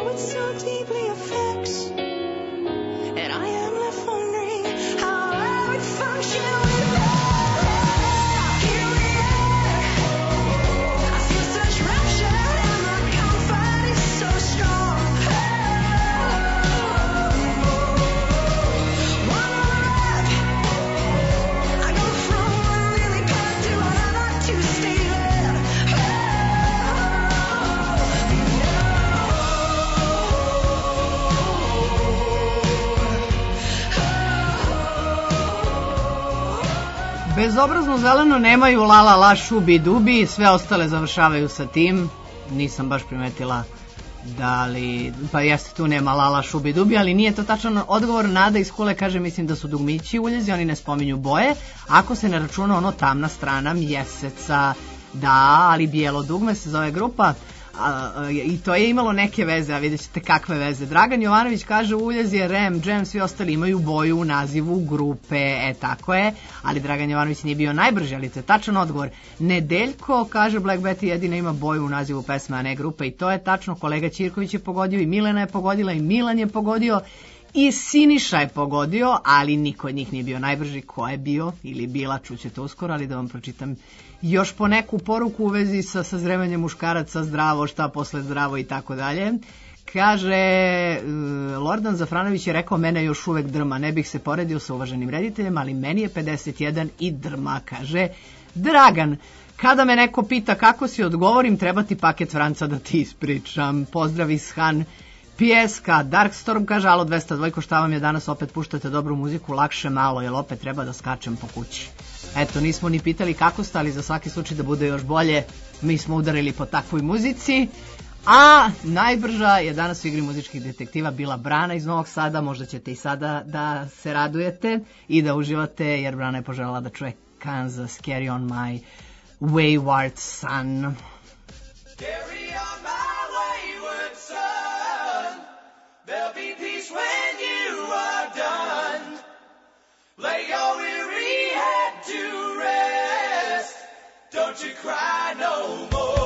now it so deeply affects. And I am left wondering how I would function without. Here we are. I feel such rapture and my comfort is so strong. One wrap. I go from one really bad to another to stay there. Bezobrazno zeleno nemaju la la la šubi dubi, sve ostale završavaju sa tim. Nisam baš primetila da li, pa jeste tu nema la la šubi dubi, ali nije to tačan odgovor. Nada iz Kule kaže mislim da su dugmići uljezi, oni ne spominju boje, ako se ne računa ono tamna strana mjeseca, da, ali bijelo dugme se zove grupa. A, a, i to je imalo neke veze, a vidjet ćete kakve veze. Dragan Jovanović kaže uljez je Rem, Jam, svi ostali imaju boju u nazivu grupe, e tako je, ali Dragan Jovanović nije bio najbrži, ali to je tačan odgovor. Nedeljko kaže Black Betty jedina ima boju u nazivu pesme, a ne grupe, i to je tačno. Kolega Ćirković je pogodio i Milena je pogodila i Milan je pogodio i Siniša je pogodio, ali niko od njih nije bio najbrži. Ko je bio ili bila, čućete uskoro, ali da vam pročitam još po neku poruku u vezi sa sazrevanjem muškaraca, zdravo, šta posle zdravo i tako dalje. Kaže, Lordan Zafranović je rekao, mene još uvek drma, ne bih se poredio sa uvaženim rediteljem, ali meni je pedeset jedan i drma, kaže Dragan. Kada me neko pita kako si, odgovorim, treba ti paket Franca da ti ispričam. Pozdrav iz Han Pijeska. Darkstorm kaže, alo dvesta dva, šta vam je danas, opet puštate dobru muziku, lakše malo, jel opet treba da skačem po kući? Eto, nismo ni pitali kako ste, ali za svaki slučaj da bude još bolje, mi smo udarili po takvoj muzici. A najbrža je danas u igri muzičkih detektiva bila Brana iz Novog Sada. Možda ćete i sada da se radujete i da uživate, jer Brana je poželjela da čuje Kansas, Carry on my wayward son. Carry on my wayward son. There'll be peace when you are done. Lay your weary head to rest. Don't you cry no more.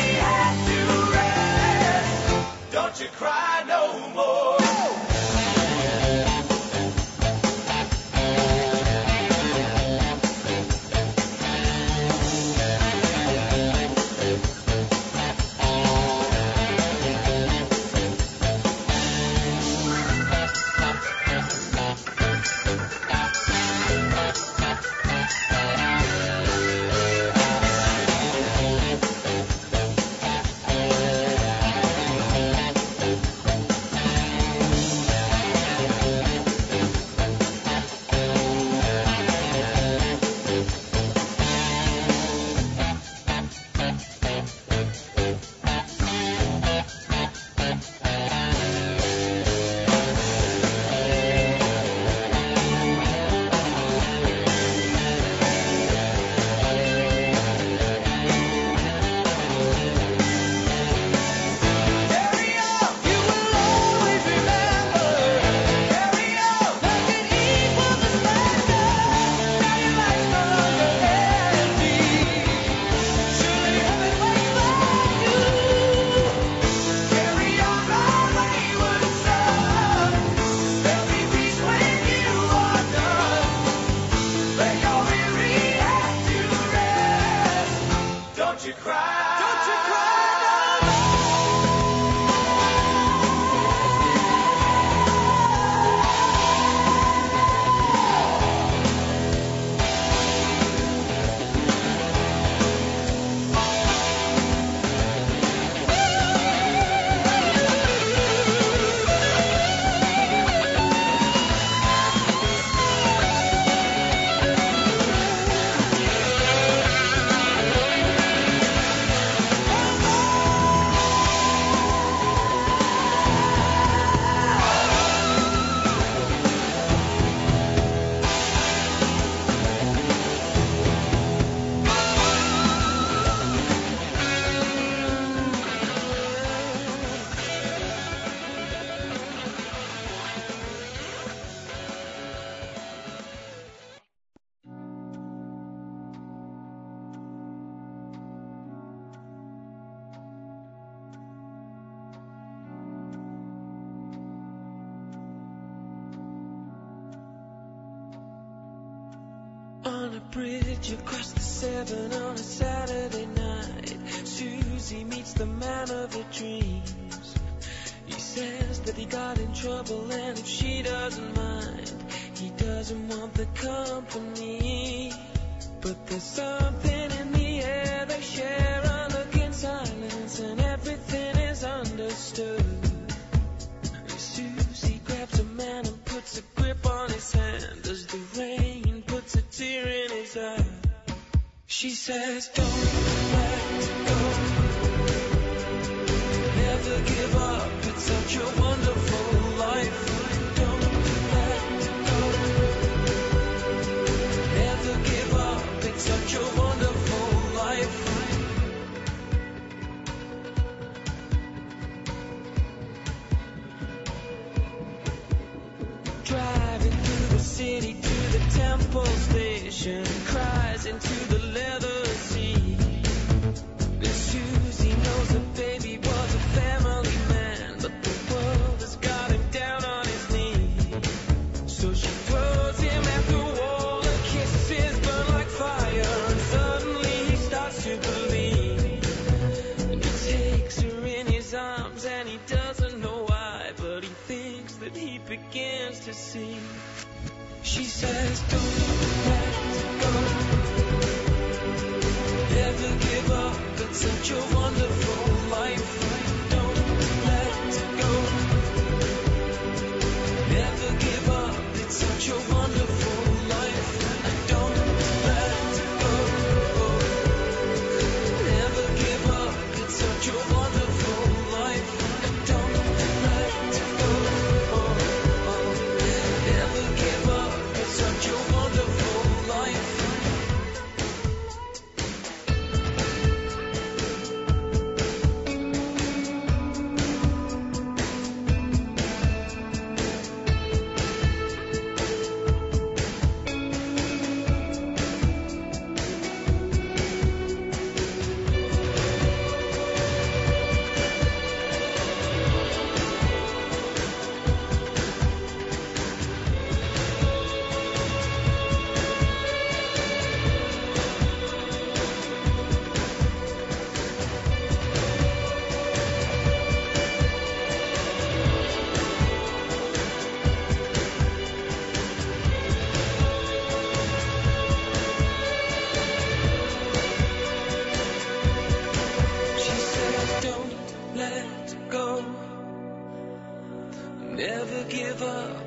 Don't you cry no more. on a bridge across the Severn on a Saturday night. Susie meets the man of her dreams. He says that he got in trouble and if she doesn't mind, he doesn't want the company. But there's something in the air they share, unlook in silence, and everything is understood. Susie grabs a man and puts a grip on his hand as the rain puts a tear in his eye. She says, don't let go, never give up, it's such a wonderful life. Don't let go, never give up, it's such a wonderful life. Driving through the city to the Temple Station, cries into the leather seat. Susie knows her baby was a family man, but the world has got him down on his knees. So she throws him at the wall, her kisses burn like fire, and suddenly he starts to believe. And he takes her in his arms and he doesn't know why, but he thinks that he begins to see. She says, don't let go, never give up, it's such a wonderful life. Don't let go, never give up, it's such a wonderful life. Don't let go, never give up, it's such a wonderful life. Don't let go, never give up, it's such a wonderful life. She says, don't let go, never give up.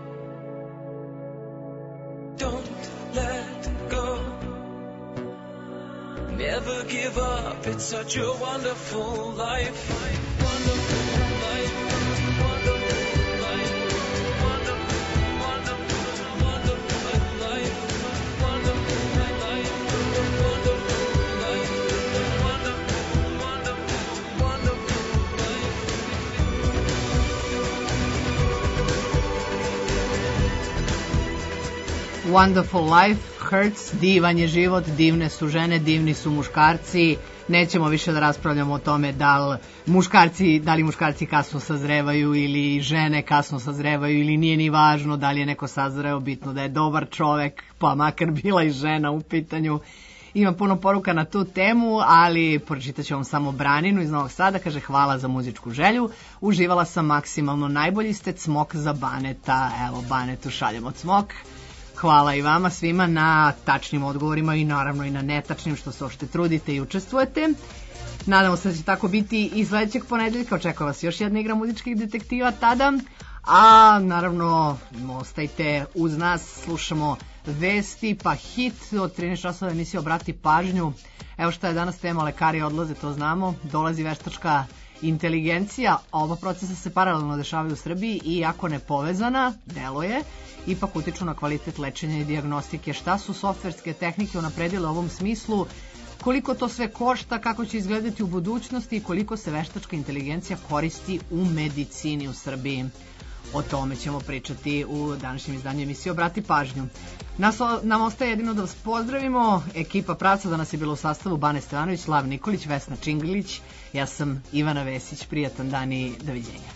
Don't let go, never give up. It's such a wonderful life. Wonderful life. Wonderful life. Wonderful, wonderful, wonderful life. Wonderful life. Wonderful life. Wonderful, wonderful, wonderful life. Wonderful Life, Hurts, divan je život, divne su žene, divni su muškarci. Nećemo više da raspravljamo o tome da li muškarci, da li muškarci kasno sazrevaju ili žene kasno sazrevaju ili nije ni važno da li je neko sazreo, bitno da je dobar čovek, pa makar bila i žena u pitanju. Imam puno poruka na tu temu, ali pročitat ću vam samo Braninu iz Novog Sada. Kaže, hvala za muzičku želju. Uživala sam maksimalno, najbolji ste, cmok za Baneta. Evo, Banetu šaljemo cmok. Hvala i vama svima na tačnim odgovorima i naravno i na netačnim, što se ošte trudite i učestvujete. Nadamo se da će tako biti i sledećeg ponedeljka. Očekuje vas još jedna igra muzičkih detektiva tada. A naravno, ostajte uz nas, slušamo vesti, pa hit od trinaest časova emisije Obrati pažnju. Evo šta je danas tema, lekari odlaze, to znamo. Dolazi veštačka inteligencija, oba procesa se paralelno dešavaju u Srbiji i ako ne povezana, deluje, ipak utiču na kvalitet lečenja i dijagnostike. Šta su softverske tehnike unapredile u ovom smislu, koliko to sve košta, kako će izgledati u budućnosti i koliko se veštačka inteligencija koristi u medicini u Srbiji. O tome ćemo pričati u današnjem izdanju emisije Obrati pažnju. Nas, nam ostaje jedino da vas pozdravimo. Ekipa Pravca danas je bila u sastavu Bane Stevanović, Slav Nikolić, Vesna Činglić. Ja sam Ivana Vesić. Prijatan dan i doviđenja.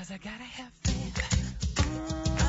'cause I gotta have faith.